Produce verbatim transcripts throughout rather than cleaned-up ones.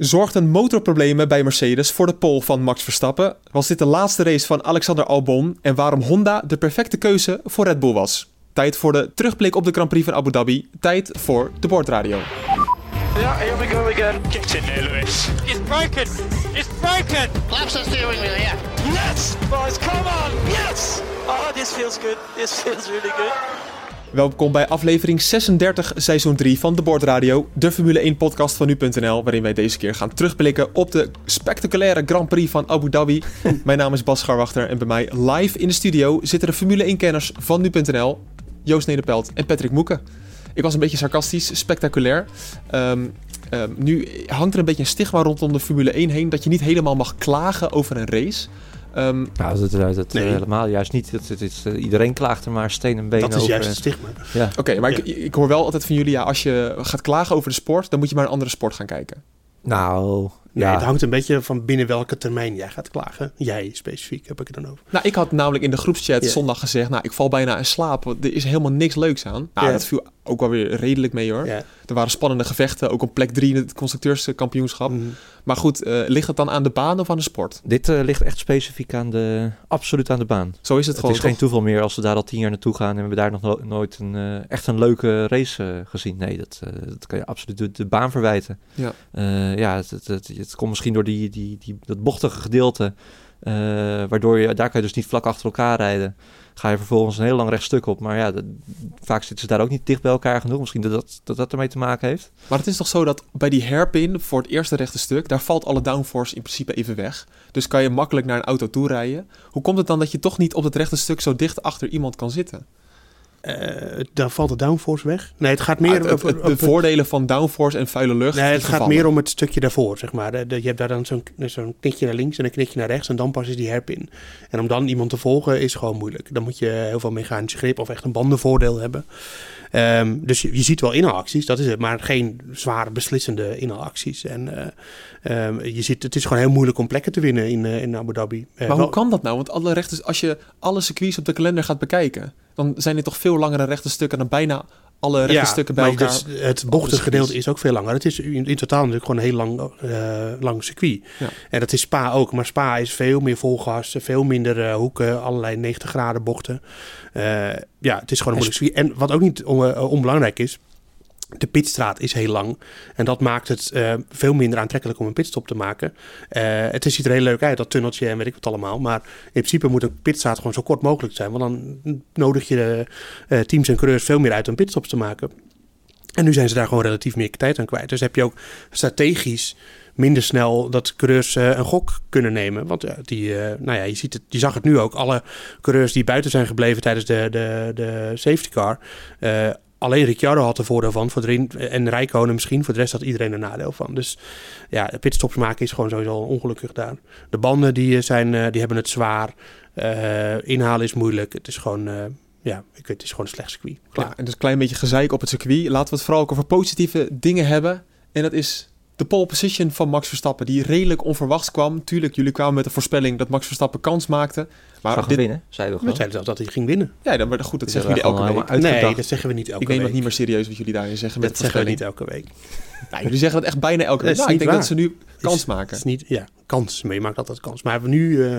Zorgden motorproblemen bij Mercedes voor de pole van Max Verstappen? Was dit de laatste race van Alexander Albon en waarom Honda de perfecte keuze voor Red Bull was? Tijd voor de terugblik op de Grand Prix van Abu Dhabi. Tijd voor de Boordradio. Yeah, here we go again. Get in there, Lewis. It's broken. It's broken. Claps the steering wheel, yeah. Yes, boys, come on. Yes. Oh, this feels good. This feels really good. Welkom bij aflevering zesendertig, seizoen drie van de Boordradio, de Formule één podcast van nu punt n l, waarin wij deze keer gaan terugblikken op de spectaculaire Grand Prix van Abu Dhabi. Mijn naam is Bas Scharwachter en bij mij live in de studio zitten de Formule één-kenners van nu punt n l, Joost Nederpelt en Patrick Moeken. Ik was een beetje sarcastisch, spectaculair. Um, um, nu hangt er een beetje een stigma rondom de Formule één heen dat je niet helemaal mag klagen over een race. Um, nou, dat, dat, dat nee. helemaal juist niet. Dat, dat, dat, iedereen klaagt er maar steen en been over. Dat is juist het stigma. Ja. Oké, okay, maar ja. ik, ik hoor wel altijd van jullie, ja, als je gaat klagen over de sport, dan moet je maar een andere sport gaan kijken. Nou, nee, ja. Het hangt een beetje van binnen welke termijn jij gaat klagen. Jij specifiek, heb ik het dan over. Nou, ik had namelijk in de groepschat ja. zondag gezegd, nou, ik val bijna in slaap. Want er is helemaal niks leuks aan. Nou, ja. dat viel ook wel weer redelijk mee, hoor. Ja. Er waren spannende gevechten, ook op plek drie in het constructeurskampioenschap. Mm. Maar goed, uh, ligt het dan aan de baan of aan de sport? Dit uh, ligt echt specifiek aan de, absoluut aan de baan. Zo is het, het gewoon. Het is toch? geen toeval meer als we daar al tien jaar naartoe gaan en we hebben daar nog no- nooit een, uh, echt een leuke race uh, gezien. Nee, dat, uh, dat kan je absoluut de, de baan verwijten. Ja, uh, ja het, het, het, het komt misschien door die, die, die, dat bochtige gedeelte, uh, waardoor je, daar kan je dus niet vlak achter elkaar rijden. Ga je vervolgens een heel lang rechtstuk op. Maar ja, dat, vaak zitten ze daar ook niet dicht bij elkaar genoeg. Misschien dat dat, dat dat ermee te maken heeft. Maar het is toch zo dat bij die hairpin voor het eerste rechte stuk, daar valt alle downforce in principe even weg. Dus kan je makkelijk naar een auto toe rijden. Hoe komt het dan dat je toch niet op het rechte stuk zo dicht achter iemand kan zitten? Uh, dan valt de downforce weg. Nee, het gaat meer ah, het, het, het, de voordelen van downforce en vuile lucht. Nee, het gaat gevallen. meer om het stukje daarvoor, zeg maar. De, de, je hebt daar dan zo'n, zo'n knikje naar links en een knikje naar rechts en dan pas is die hairpin. En om dan iemand te volgen is gewoon moeilijk. Dan moet je heel veel mechanische grip of echt een bandenvoordeel hebben. Um, dus je, je ziet wel inhaalacties, dat is het, maar geen zware beslissende inhaalacties. En uh, um, je ziet, het is gewoon heel moeilijk om plekken te winnen in, uh, in Abu Dhabi. Uh, maar wel, hoe kan dat nou? Want alle rechte, als je alle circuits op de kalender gaat bekijken, dan zijn er toch veel langere rechte stukken dan bijna alle rechte ja, stukken bij elkaar. Dus het bochtige gedeelte is ook veel langer. Het is in, in totaal natuurlijk gewoon een heel lang, uh, lang circuit. Ja. En dat is Spa ook. Maar Spa is veel meer volgas, veel minder uh, hoeken, allerlei negentig graden bochten. Uh, ja, het is gewoon een moeilijk circuit. En wat ook niet on, uh, onbelangrijk is, de pitstraat is heel lang. En dat maakt het uh, veel minder aantrekkelijk om een pitstop te maken. Uh, het ziet er heel leuk uit, dat tunneltje en weet ik wat allemaal. Maar in principe moet een pitstraat gewoon zo kort mogelijk zijn. Want dan nodig je de uh, teams en coureurs veel meer uit om pitstops te maken. En nu zijn ze daar gewoon relatief meer tijd aan kwijt. Dus heb je ook strategisch minder snel dat coureurs uh, een gok kunnen nemen. Want uh, die, uh, nou ja, je, ziet het, je zag het nu ook. Alle coureurs die buiten zijn gebleven tijdens de, de, de safety car. Uh, Alleen Ricciardo had er voordeel van. Voor de, en Räikkönen misschien. Voor de rest had iedereen een nadeel van. Dus ja, pitstops maken is gewoon sowieso ongelukkig daar. De banden die, zijn, die hebben het zwaar. Uh, inhalen is moeilijk. Het is gewoon... Uh, Ja, ik weet, het is gewoon een slecht circuit. Klaar. Ja, en dus een klein beetje gezeik op het circuit. Laten we het vooral ook over positieve dingen hebben. En dat is de pole position van Max Verstappen, die redelijk onverwachts kwam. Tuurlijk, jullie kwamen met de voorspelling dat Max Verstappen kans maakte. Maar Zou dit... winnen, zeiden we gewoon. We zeiden zelfs dat hij ging winnen. Ja, dan, maar goed, dat zeggen jullie elke week. Nee, dat zeggen we niet elke week. Ik neem het niet meer serieus wat jullie daarin zeggen. Dat met zeggen we niet elke week. Nou, jullie zeggen dat echt bijna elke week. Nou, ik denk waar. dat ze nu kans is, maken. Is niet, ja, kans. Maar je maakt altijd kans. Maar nu, uh,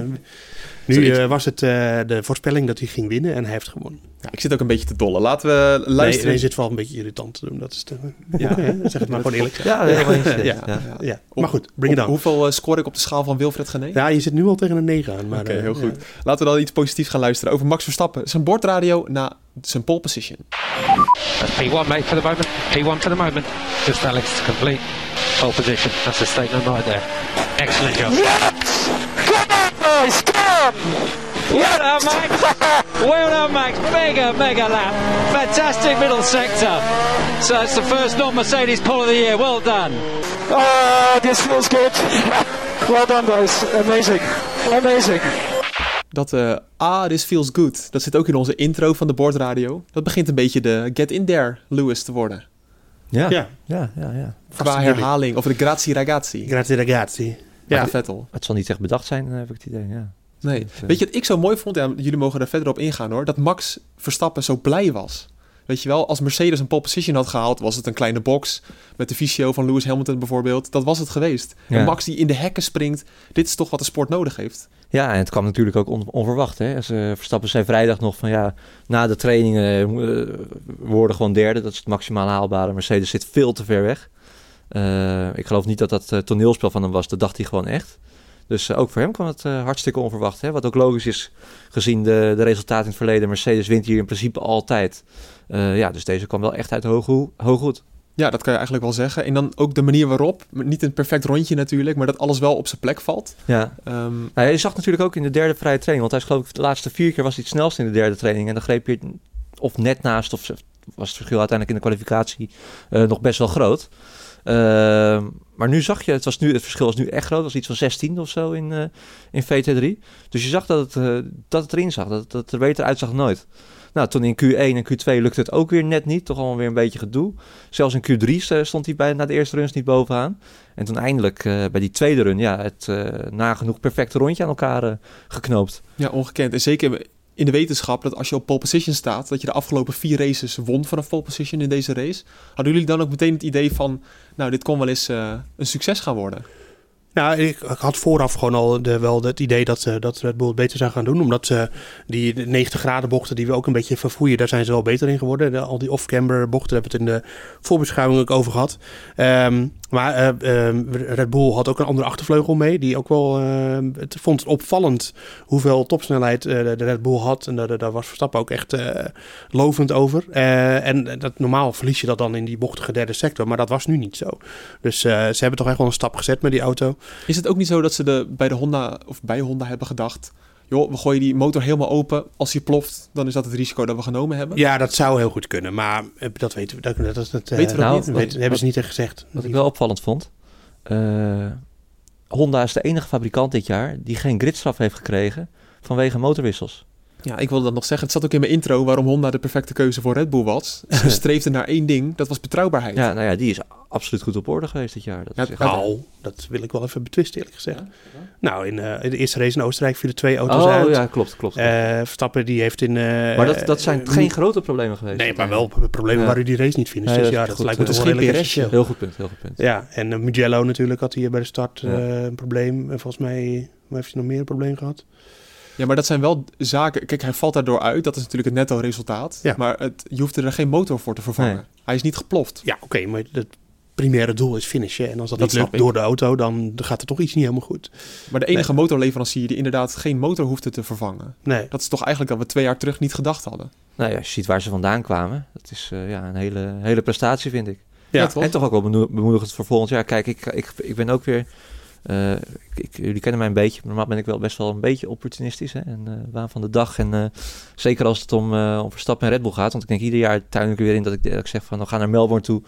nu uh, was het uh, de voorspelling dat hij ging winnen en hij heeft gewonnen. Ja, ik zit ook een beetje te dollen. Laten we luisteren. Nee, je zit wel een beetje irritant te doen. Dat is te, ja, zeg het maar gewoon eerlijk. Ja, ja, ja, ja, ja, ja. ja. Maar goed, bring it on. Hoeveel uh, score ik op de schaal van Wilfred Gené? Ja, je zit nu al tegen een negen aan. Oké, okay, heel uh, goed. Ja. Laten we dan iets positiefs gaan luisteren over Max Verstappen. Zijn bordradio na zijn pole position. That's P one, mate, for the moment. P one for the moment. Just Alex to complete. Pole position. That's a statement right there. Excellent job. Yes! Come on, boys! Come on! Well done, Max. Well done, Max. Mega, mega lap. Fantastic middle sector. So it's the first non-Mercedes pole of the year. Well done. Oh, this feels good. Well done, guys. Amazing. Amazing. Dat, uh, ah, this feels good. Dat zit ook in onze intro van de Boordradio. Dat begint een beetje de get in there Lewis te worden. Ja, ja, ja. ja, ja. Qua herhaling, of de grazie ragazzi. Grazie ragazzi. Ja, Vettel. Het zal niet echt bedacht zijn, heb ik het idee, ja. Nee. Dat, uh... Weet je wat ik zo mooi vond? Ja, jullie mogen er verder op ingaan hoor. Dat Max Verstappen zo blij was. Weet je wel, als Mercedes een pole position had gehaald, was het een kleine box met de visio van Lewis Hamilton bijvoorbeeld. Dat was het geweest. Ja. En Max die in de hekken springt, dit is toch wat de sport nodig heeft. Ja, en het kwam natuurlijk ook on- onverwacht. Hè? Als, uh, Verstappen zei vrijdag nog van ja, na de trainingen uh, we worden gewoon derde. Dat is het maximaal haalbare. Mercedes zit veel te ver weg. Uh, ik geloof niet dat dat uh, toneelspel van hem was. Dat dacht hij gewoon echt. Dus uh, ook voor hem kwam het uh, hartstikke onverwacht. Hè? Wat ook logisch is gezien de, de resultaten in het verleden. Mercedes wint hier in principe altijd. Uh, ja, dus deze kwam wel echt uit hoog, hoog goed. Ja, dat kan je eigenlijk wel zeggen. En dan ook de manier waarop, niet een perfect rondje natuurlijk, maar dat alles wel op zijn plek valt. Ja. Um, nou, je zag natuurlijk ook in de derde vrije training, want hij is geloof ik de laatste vier keer was hij het snelst in de derde training. En dan greep je of net naast, of was het verschil uiteindelijk in de kwalificatie uh, nog best wel groot. Uh, maar nu zag je, het, was nu, het verschil was nu echt groot. Het was iets van zestien of zo in, uh, in V T drie. Dus je zag dat het, uh, dat het erin zag, dat, dat het er beter uitzag dan nooit. Nou, toen in Q één en Q twee lukte het ook weer net niet. Toch allemaal weer een beetje gedoe. Zelfs in Q drie stond hij bij, na de eerste runs niet bovenaan. En toen eindelijk uh, bij die tweede run, ja, het uh, nagenoeg perfecte rondje aan elkaar uh, geknoopt. Ja, ongekend. En zeker in de wetenschap dat als je op pole position staat, dat je de afgelopen vier races won vanaf pole position in deze race. Hadden jullie dan ook meteen het idee van, nou, dit kon wel eens uh, een succes gaan worden? Nou, ik, ik had vooraf gewoon al de, wel het idee dat, uh, dat Red Bull het beter zou gaan doen. Omdat uh, die negentig graden bochten die we ook een beetje verfoeien, daar zijn ze wel beter in geworden. De, al die off-camber bochten, daar hebben we het in de voorbeschouwing ook over gehad. Um, maar uh, uh, Red Bull had ook een andere achtervleugel mee. Die ook wel, uh, het vond het opvallend hoeveel topsnelheid uh, de Red Bull had. En daar, daar was Verstappen ook echt uh, lovend over. Uh, en dat, normaal verlies je dat dan in die bochtige derde sector. Maar dat was nu niet zo. Dus uh, ze hebben toch echt wel een stap gezet met die auto. Is het ook niet zo dat ze de, bij de Honda of bij Honda hebben gedacht, joh, we gooien die motor helemaal open. Als die ploft, dan is dat het risico dat we genomen hebben? Ja, dat zou heel goed kunnen. Maar dat weten we, dat, dat, dat, dat, weten we nou, niet. Dat weten, hebben ze niet echt gezegd. Wat ik wel opvallend vond. Uh, Honda is de enige fabrikant dit jaar die geen gridstraf heeft gekregen vanwege motorwissels. Ja, ik wilde dat nog zeggen. Het zat ook in mijn intro waarom Honda de perfecte keuze voor Red Bull was. Ze streefden naar één ding, dat was betrouwbaarheid. Ja, nou ja, die is absoluut goed op orde geweest dit jaar. Dat ja, is echt... Nou, dat wil ik wel even betwisten eerlijk gezegd. Ja, ja. Nou, in, uh, in de eerste race in Oostenrijk vielen twee auto's oh, uit. Oh ja, klopt, klopt. klopt. Uh, Verstappen die heeft in... Uh, maar dat, dat zijn uh, geen grote problemen geweest. Nee, maar wel problemen ja. waar u die race niet vindt. Dus ja, ja, dat, dat goed, lijkt me toch wel redelijk essentieel. Heel goed punt, heel goed punt. Ja, en uh, Mugello natuurlijk had hij bij de start uh, ja. een probleem. En volgens mij heeft hij nog meer een probleem gehad. Ja, maar dat zijn wel zaken... Kijk, hij valt daardoor uit. Dat is natuurlijk het netto resultaat. Ja. Maar het, je hoeft er geen motor voor te vervangen. Nee. Hij is niet geploft. Ja, oké. Okay, maar het primaire doel is finishen. En als dat, dat niet lukt door de auto, dan gaat er toch iets niet helemaal goed. Maar de enige nee. motorleverancier die inderdaad geen motor hoefde te vervangen. Nee. Dat is toch eigenlijk dat we twee jaar terug niet gedacht hadden. Nou ja, als je ziet waar ze vandaan kwamen. Dat is uh, ja, een hele, hele prestatie, vind ik. Ja, ja toch? En toch ook wel bemoedigend voor volgend jaar. Kijk, ik, ik, ik ben ook weer... Uh, ik, ik, jullie kennen mij een beetje. Normaal ben ik wel best wel een beetje opportunistisch. Hè? En uh, waan van de dag. En uh, zeker als het om, uh, om Verstappen en Red Bull gaat. Want ik denk ieder jaar tuin ik er weer in dat ik, dat ik zeg van... we gaan naar Melbourne toe.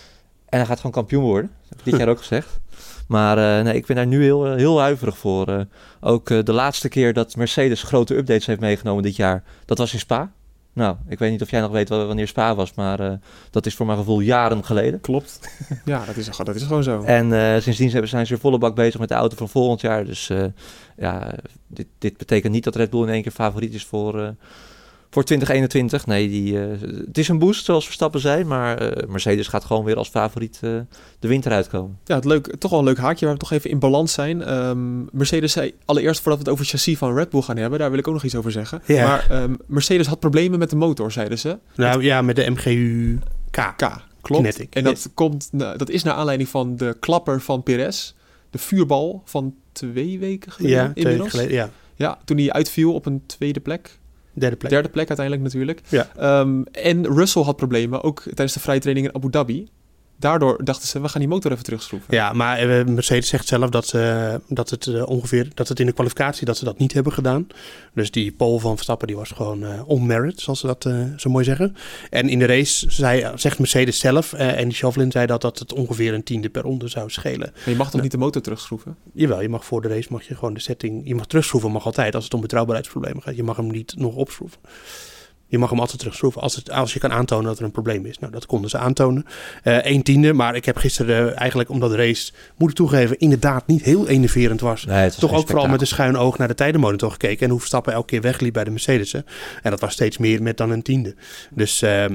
En hij gaat gewoon kampioen worden. Dat heb ik dit jaar ook gezegd. Maar uh, nee, ik ben daar nu heel, heel huiverig voor. Uh, ook uh, de laatste keer dat Mercedes grote updates heeft meegenomen dit jaar. Dat was in Spa. Nou, ik weet niet of jij nog weet wanneer Spa was, maar uh, dat is voor mijn gevoel jaren geleden. Klopt. Ja, dat is, dat is gewoon zo. En uh, sindsdien zijn ze weer volle bak bezig met de auto van volgend jaar. Dus uh, ja, dit, dit betekent niet dat Red Bull in één keer favoriet is voor, uh, voor twintig eenentwintig. Nee, die, uh, het is een boost zoals Verstappen zei, maar uh, Mercedes gaat gewoon weer als favoriet uh, de winter uitkomen. Ja, het leuk, toch wel een leuk haakje waar we toch even in balans zijn. Um, Mercedes zei allereerst voordat we het over het chassis van Red Bull gaan hebben, daar wil ik ook nog iets over zeggen. Ja. Maar um, Mercedes had problemen met de motor, zeiden ze. Nou met, ja, met de M G U K. K, klopt. Kinetic. En dat, komt, dat is naar aanleiding van de klapper van Perez, de vuurbal van twee weken geleden ja, twee inmiddels. Weken geleden, ja. Ja, toen hij uitviel op een tweede plek. Derde plek. Derde plek uiteindelijk natuurlijk. Ja. Um, en Russell had problemen, ook tijdens de vrije training in Abu Dhabi. Daardoor dachten ze, we gaan die motor even terugschroeven. Ja, maar uh, Mercedes zegt zelf dat, uh, dat het uh, ongeveer, dat het in de kwalificatie dat ze dat niet hebben gedaan. Dus die pole van Verstappen die was gewoon uh, on merit, zoals ze dat uh, zo mooi zeggen. En in de race zei, zegt Mercedes zelf, uh, en Chauvelin zei dat dat het ongeveer een tiende per ronde zou schelen. Maar je mag toch nou, niet de motor terugschroeven? Jawel, je mag voor de race mag je gewoon de setting, je mag terugschroeven, mag altijd als het om betrouwbaarheidsproblemen gaat. Je mag hem niet nog opschroeven. Je mag hem altijd terugschroeven als, het, als je kan aantonen dat er een probleem is. Nou, dat konden ze aantonen. Uh, een tiende, maar ik heb gisteren uh, eigenlijk, omdat de race, moet ik toegeven, inderdaad niet heel enerverend was. Nee, was toch ook vooral met een schuin oog naar de tijdenmonitor gekeken. En hoe Verstappen elke keer wegliep bij de Mercedes'en. En dat was steeds meer met dan een tiende. Dus uh,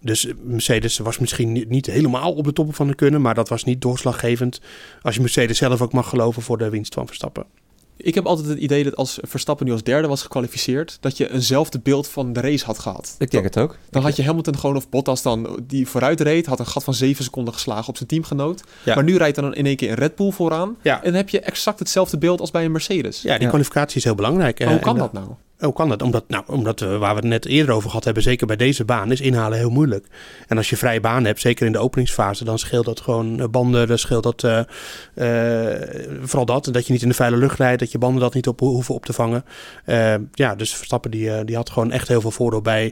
dus Mercedes was misschien niet, niet helemaal op de top van de kunnen, maar dat was niet doorslaggevend als je Mercedes zelf ook mag geloven voor de winst van Verstappen. Ik heb altijd het idee dat als Verstappen nu als derde was gekwalificeerd, dat je eenzelfde beeld van de race had gehad. Ik denk het ook. Dan had je Hamilton gewoon, of Bottas dan, die vooruit reed, had een gat van zeven seconden geslagen op zijn teamgenoot. Ja. Maar nu rijdt dan in één keer een Red Bull vooraan. Ja. En dan heb je exact hetzelfde beeld als bij een Mercedes. Ja, die ja. kwalificatie is heel belangrijk. Maar hoe kan dat nou? Hoe kan dat? Omdat, nou, omdat we, waar we het net eerder over gehad hebben, zeker bij deze baan, is inhalen heel moeilijk. En als je vrije baan hebt, zeker in de openingsfase, dan scheelt dat gewoon banden, dan scheelt dat uh, uh, vooral dat, dat je niet in de vuile lucht rijdt, dat je banden dat niet op hoeven op te vangen. Uh, ja, dus Verstappen die, uh, die had gewoon echt heel veel voordeel bij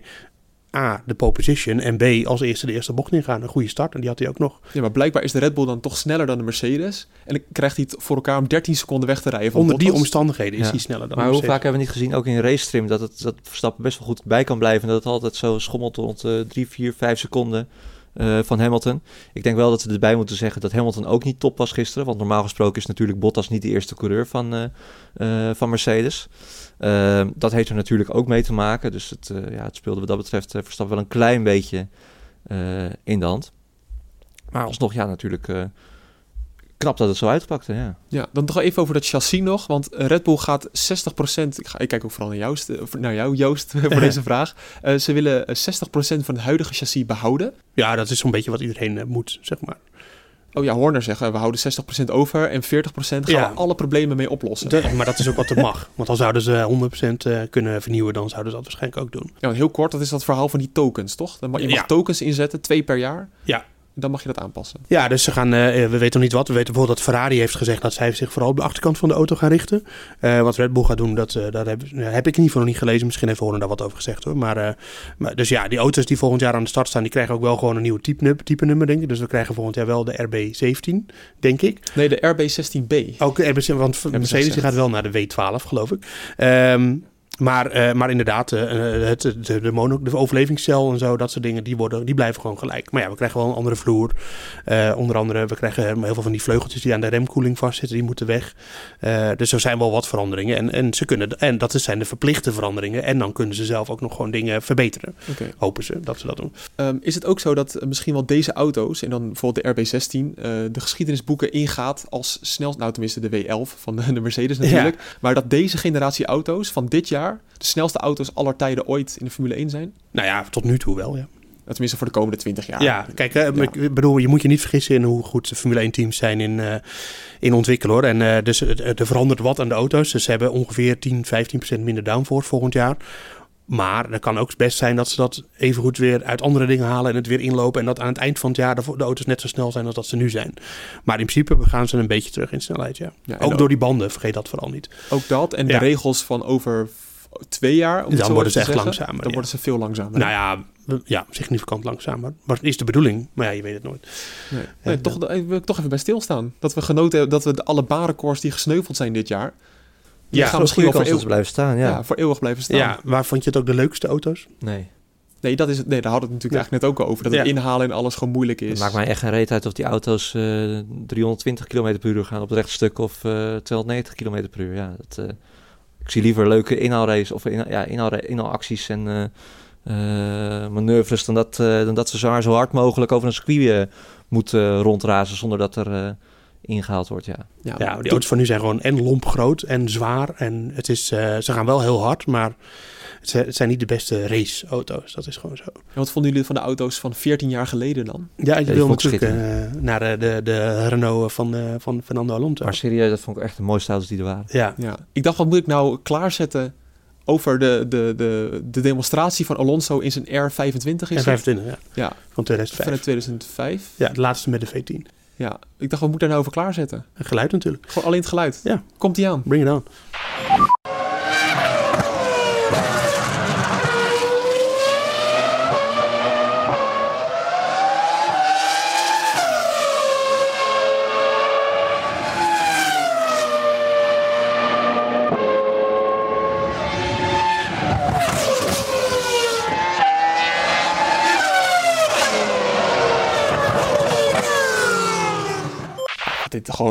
A, de pole position, en B, als eerste de eerste bocht ingaan. Een goede start, en die had hij ook nog. Ja, maar blijkbaar is de Red Bull dan toch sneller dan de Mercedes. En dan krijgt hij het voor elkaar om dertien seconden weg te rijden van Onder Bottas. die omstandigheden is ja. hij sneller dan maar de hoe Mercedes. vaak hebben we niet gezien, ook in race trim, dat het dat Verstappen best wel goed bij kan blijven. En dat het altijd zo schommelt rond uh, drie, vier, vijf seconden uh, van Hamilton. Ik denk wel dat we erbij moeten zeggen dat Hamilton ook niet top was gisteren. Want normaal gesproken is natuurlijk Bottas niet de eerste coureur van, uh, uh, van Mercedes. Uh, dat heeft er natuurlijk ook mee te maken. Dus het, uh, ja, het speelde wat dat betreft uh, Verstappen wel een klein beetje uh, in de hand. Maar alsnog, ja, natuurlijk uh, knap dat het zo uitpakte, ja. Ja, dan toch even over dat chassis nog. Want Red Bull gaat zestig procent... Ik, ga, ik kijk ook vooral naar, Joost, naar jou, Joost, voor deze vraag. Uh, ze willen zestig procent van het huidige chassis behouden. Ja, dat is zo'n beetje wat iedereen uh, moet, zeg maar. Oh ja, Horner zegt, we houden zestig procent over en veertig procent gaan ja. we alle problemen mee oplossen. De, maar dat is ook wat er mag. Want al zouden ze honderd procent kunnen vernieuwen, dan zouden ze dat waarschijnlijk ook doen. Ja, heel kort, dat is dat verhaal van die tokens, toch? Je mag ja. tokens inzetten, twee per jaar. Ja. Dan mag je dat aanpassen. Ja, dus ze gaan, uh, we weten nog niet wat. We weten bijvoorbeeld dat Ferrari heeft gezegd dat zij zich vooral op de achterkant van de auto gaan richten. Uh, wat Red Bull gaat doen, dat, uh, dat heb, uh, heb ik in ieder geval nog niet gelezen. Misschien heeft Horner daar wat over gezegd hoor. Maar, uh, maar, dus ja, die auto's die volgend jaar aan de start staan, die krijgen ook wel gewoon een nieuw type, type nummer, denk ik. Dus we krijgen volgend jaar wel de R B zeventien, denk ik. Nee, de R B zestien B. Ook de R B zeventien, want Mercedes gaat wel naar de W twaalf, geloof ik. Um, Maar, uh, maar inderdaad, uh, het, de, de, mono, de overlevingscel en zo, dat soort dingen, die, worden, die blijven gewoon gelijk. Maar ja, we krijgen wel een andere vloer. Uh, onder andere, we krijgen heel veel van die vleugeltjes die aan de remkoeling vastzitten, die moeten weg. Uh, dus er zijn wel wat veranderingen. En, en, ze kunnen, en dat zijn de verplichte veranderingen. En dan kunnen ze zelf ook nog gewoon dingen verbeteren. Okay. Hopen ze dat ze dat doen. Um, is het ook zo dat misschien wel deze auto's, en dan bijvoorbeeld de R B zestien, uh, de geschiedenisboeken ingaat als snel, nou tenminste de W elf van de, de Mercedes natuurlijk. Ja. Maar dat deze generatie auto's van dit jaar de snelste auto's aller tijden ooit in de Formule één zijn? Nou ja, tot nu toe wel, ja. Tenminste voor de komende twintig jaar. Ja, kijk, uh, ja. ik bedoel, je moet je niet vergissen in hoe goed de Formule één teams zijn in, uh, in ontwikkelen, hoor. En uh, dus er verandert wat aan de auto's. Dus ze hebben ongeveer tien, vijftien procent minder downforce volgend jaar. Maar het kan ook best zijn dat ze dat evengoed weer uit andere dingen halen en het weer inlopen. En dat aan het eind van het jaar de, de auto's net zo snel zijn als dat ze nu zijn. Maar in principe gaan ze een beetje terug in snelheid, ja. ja ook, ook door die banden, vergeet dat vooral niet. Ook dat en de ja. regels van over twee jaar. Om dan zo worden ze echt zeggen. langzamer. Dan ja. worden ze veel langzamer. Nou ja, ja, significant langzamer. Maar het is de bedoeling, maar ja, je weet het nooit. Nee. Nee, toch, wil ik toch even bij stilstaan. Dat we genoten hebben, dat we de alle baanrecords die gesneuveld zijn dit jaar, die ja, gaan misschien wel voor eeuwig blijven staan. Ja. ja, voor eeuwig blijven staan. Ja, waar vond je het ook de leukste auto's? Nee. Nee, dat is het, nee, daar hadden we het natuurlijk ja. eigenlijk net ook over. Dat ja. het inhalen en alles gewoon moeilijk is. Het maakt mij echt geen reet uit of die auto's uh, driehonderdtwintig kilometer per uur gaan op het rechtstuk of uh, tweehonderdnegentig kilometer per uur. Ja, dat, uh, ik zie liever leuke inhaalraces of in, ja, inhaal, inhaalacties en uh, uh, manoeuvres dan dat, uh, dan dat ze zo, zo hard mogelijk over een circuit uh, moeten uh, rondrazen zonder dat er uh, ingehaald wordt. Ja, ja, ja die auto's van nu zijn gewoon en lomp groot en zwaar. En het is, uh, ze gaan wel heel hard, maar het zijn niet de beste raceauto's. Dat is gewoon zo. En wat vonden jullie van de auto's van veertien jaar geleden dan? Ja, ik wil natuurlijk uh, naar de, de, de Renault van, uh, van Fernando Alonso. Maar serieus, dat vond ik echt de mooiste auto's die er waren. Ja. ja. Ik dacht, wat moet ik nou klaarzetten over de, de, de, de demonstratie van Alonso in zijn R vijfentwintig? Is R vijfentwintig, ja. ja. Van tweeduizend vijf. Van tweeduizend vijf. Ja, de laatste met de V tien. Ja, ik dacht, wat moet ik daar nou over klaarzetten? Een geluid natuurlijk. Gewoon alleen het geluid. Ja. Komt die aan? Bring it on. Dit gewoon een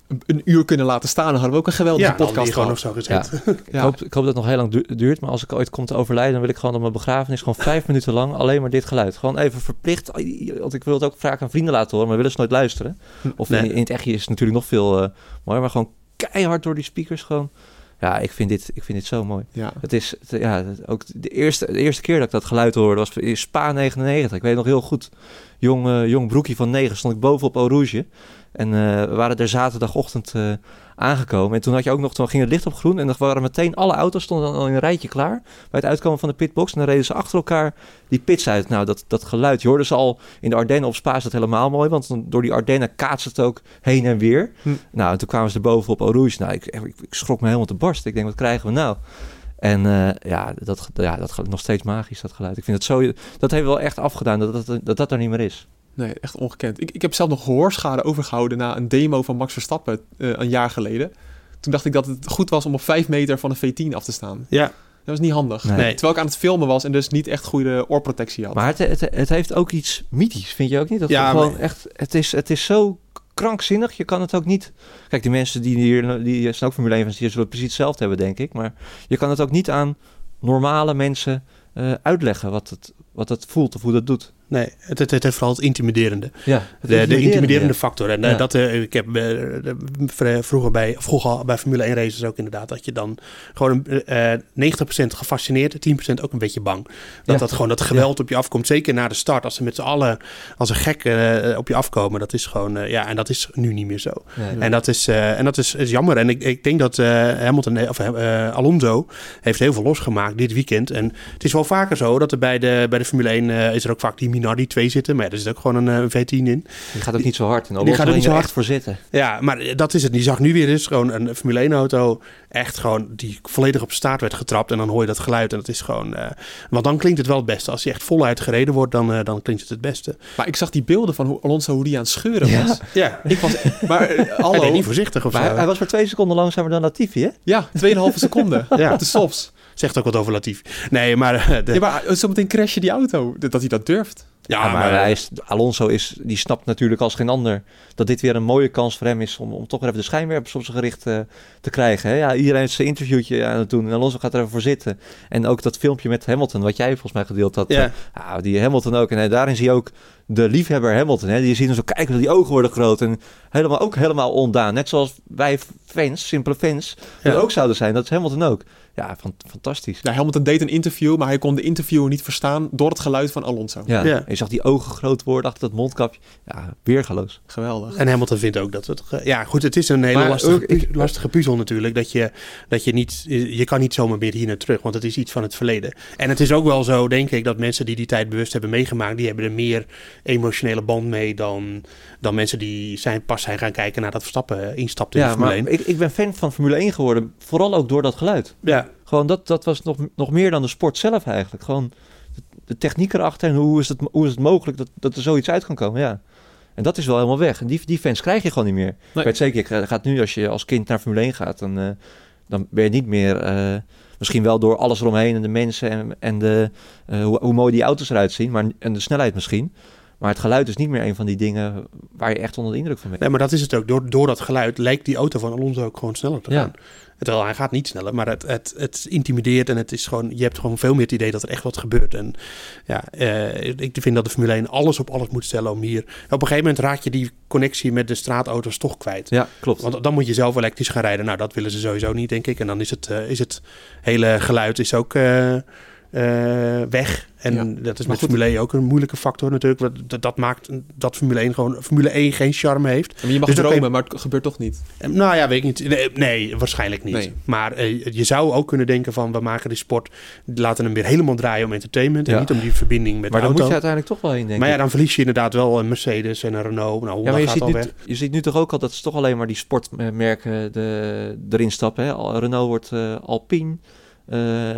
een uur kunnen laten staan. Dan hadden we ook een geweldige ja, podcast die gewoon nog zo gezet. Ja. ik, hoop, ik hoop dat het nog heel lang duurt. Maar als ik ooit kom te overlijden, dan wil ik gewoon op mijn begrafenis gewoon vijf minuten lang alleen maar dit geluid. Gewoon even verplicht. Want ik wil het ook vaak aan vrienden laten horen, maar willen ze nooit luisteren. Of nee. in, in het echtje is het natuurlijk nog veel uh, mooier. Maar gewoon keihard door die speakers gewoon. Ja, ik vind dit, ik vind dit zo mooi. Ja. Het is het, ja, ook de eerste, de eerste keer dat ik dat geluid hoorde was in Spa negenennegentig. Ik weet nog heel goed. Jong, uh, jong broekie van negen stond ik boven op Eau Rouge. En uh, we waren er zaterdagochtend uh, aangekomen. En toen had je ook nog, toen ging het licht op groen. En dan waren meteen alle auto's stonden dan al in een rijtje klaar. Bij het uitkomen van de pitbox. En dan reden ze achter elkaar die pits uit. Nou, dat, dat geluid. Je hoorde ze al in de Ardennen op Spa is dat helemaal mooi. Want dan, door die Ardennen kaatst het ook heen en weer. Hm. Nou, en toen kwamen ze er boven op Eau Rouge. Nou, ik, ik, ik schrok me helemaal te barst. Ik denk, wat krijgen we nou? En uh, ja, dat, ja, dat nog steeds magisch, dat geluid. Ik vind het zo. Dat heeft wel echt afgedaan dat dat, dat, dat er niet meer is. Nee, echt ongekend. Ik, ik heb zelf nog gehoorschade overgehouden na een demo van Max Verstappen uh, een jaar geleden. Toen dacht ik dat het goed was om op vijf meter van een V tien af te staan. Ja. Dat was niet handig. Nee. Nee. Terwijl ik aan het filmen was en dus niet echt goede oorprotectie had. Maar het, het, het heeft ook iets mythisch, vind je ook niet? Dat ja, gewoon maar... echt, het is, het is zo krankzinnig. Je kan het ook niet... Kijk, die mensen die hier, die zijn ook Formule één, die zullen precies hetzelfde hebben, denk ik. Maar je kan het ook niet aan normale mensen uh, uitleggen wat het, wat het voelt of hoe dat doet. Nee, het, het, het heeft vooral het intimiderende. Ja, het de, intimiderende, de intimiderende ja. factor. En ja. dat, uh, ik heb uh, vroeger, bij, vroeger bij Formule één races ook inderdaad... dat je dan gewoon uh, negentig procent gefascineerd... tien procent ook een beetje bang. Dat ja. dat gewoon dat geweld ja. op je afkomt. Zeker na de start. Als ze met z'n allen als een gek uh, op je afkomen. Dat is gewoon... Uh, ja, en dat is nu niet meer zo. Ja, ja. En dat is, uh, en dat is, is jammer. En ik, ik denk dat uh, Hamilton... of uh, Alonso heeft heel veel losgemaakt dit weekend. En het is wel vaker zo dat er bij de, bij de Formule één... Uh, is er ook vaak die Minardi twee zitten, maar ja, er zit ook gewoon een, een V tien in. Die gaat ook niet zo hard. En die gaat er niet zo hard echt voor zitten. Ja, maar dat is het. Die zag nu weer eens gewoon een Formule één auto echt gewoon die volledig op staart werd getrapt en dan hoor je dat geluid en dat is gewoon... Uh, want dan klinkt het wel het beste. Als hij echt voluit gereden wordt, dan, uh, dan klinkt het het beste. Maar ik zag die beelden van hoe Alonso hoe die aan het scheuren was. Ja. ja. Ik was... Maar uh, hallo. Hij deed niet voorzichtig of maar zo. Hij, hij was maar twee seconden langzamer dan Latifi, hè? Ja, tweeënhalve seconde. Ja. Op de softs. Zegt ook wat over Latifi. Nee, maar... Uh, de... Ja, maar zometeen crash je die auto. Dat hij dat durft. Ja, ja, maar, maar hij is, Alonso is, die snapt natuurlijk als geen ander dat dit weer een mooie kans voor hem is om, om toch weer even de schijnwerpers op zijn gericht uh, te krijgen. Hè? Ja, iedereen heeft zijn interviewtje aan het doen en Alonso gaat er even voor zitten. En ook dat filmpje met Hamilton, wat jij volgens mij gedeeld had. Ja. Uh, ja, die Hamilton ook. En uh, daarin zie je ook de liefhebber Hamilton. Hè? Die ziet hem zo kijken, die ogen worden groot en helemaal, ook helemaal ondaan. Net zoals wij fans, simpele fans, ja. ook zouden zijn. Dat is Hamilton ook. Ja, van, fantastisch. Ja, Hamilton deed een interview, maar hij kon de interviewer niet verstaan door het geluid van Alonso. Ja, ja. Je zag die ogen groot worden achter dat mondkapje. Ja, weergaloos. Geweldig. En Hamilton vindt ook dat het... Ja, goed, het is een hele maar, lastige, uh, pu- lastige puzzel natuurlijk. Dat je, dat je niet... Je kan niet zomaar meer hier naar terug, want het is iets van het verleden. En het is ook wel zo, denk ik, dat mensen die die tijd bewust hebben meegemaakt, die hebben er meer emotionele band mee dan, dan mensen die zijn, pas zijn gaan kijken naar dat Verstappen instapte in ja, de Formule maar één. Ik, ik ben fan van Formule één geworden, vooral ook door dat geluid. Ja. Gewoon dat, dat was nog, nog meer dan de sport zelf eigenlijk. Gewoon de, de techniek erachter en hoe is het, hoe is het mogelijk dat, dat er zoiets uit kan komen, ja. En dat is wel helemaal weg. En die, die fans krijg je gewoon niet meer. Nee. Ik weet zeker, je gaat nu als je als kind naar Formule één gaat, dan, uh, dan ben je niet meer... Uh, misschien wel door alles eromheen en de mensen en, en de, uh, hoe, hoe mooi die auto's eruit zien, maar, en de snelheid misschien. Maar het geluid is niet meer een van die dingen waar je echt onder de indruk van bent. Nee, maar dat is het ook. Door, door dat geluid lijkt die auto van Alonso ook gewoon sneller te gaan. Ja. Terwijl hij gaat niet sneller, maar het, het, het intimideert en het is gewoon, je hebt gewoon veel meer het idee dat er echt wat gebeurt. En ja, uh, ik vind dat de Formule één alles op alles moet stellen om hier... Op een gegeven moment raak je die connectie met de straatauto's toch kwijt. Ja, klopt. Want dan moet je zelf elektrisch gaan rijden. Nou, dat willen ze sowieso niet, denk ik. En dan is het, uh, is het hele geluid is ook... Uh, Uh, weg. En ja. dat is met Formule één ook een moeilijke factor natuurlijk. Dat, dat maakt dat Formule één gewoon Formule één geen charme heeft. Maar je mag dus dromen, een... maar het gebeurt toch niet? Nou ja, weet ik niet. Nee, nee waarschijnlijk niet. Nee. Maar uh, je zou ook kunnen denken van, we maken die sport, laten hem weer helemaal draaien om entertainment ja. en niet om die verbinding met maar de auto. Maar dan moet je uiteindelijk toch wel heen denken. Maar ja, dan verlies je inderdaad wel een Mercedes en een Renault. Nou, ja, maar je gaat ziet, al nu, weg. je ziet nu toch ook al dat ze toch alleen maar die sportmerken de, erin stappen. Hè? Renault wordt uh, Alpine. Uh,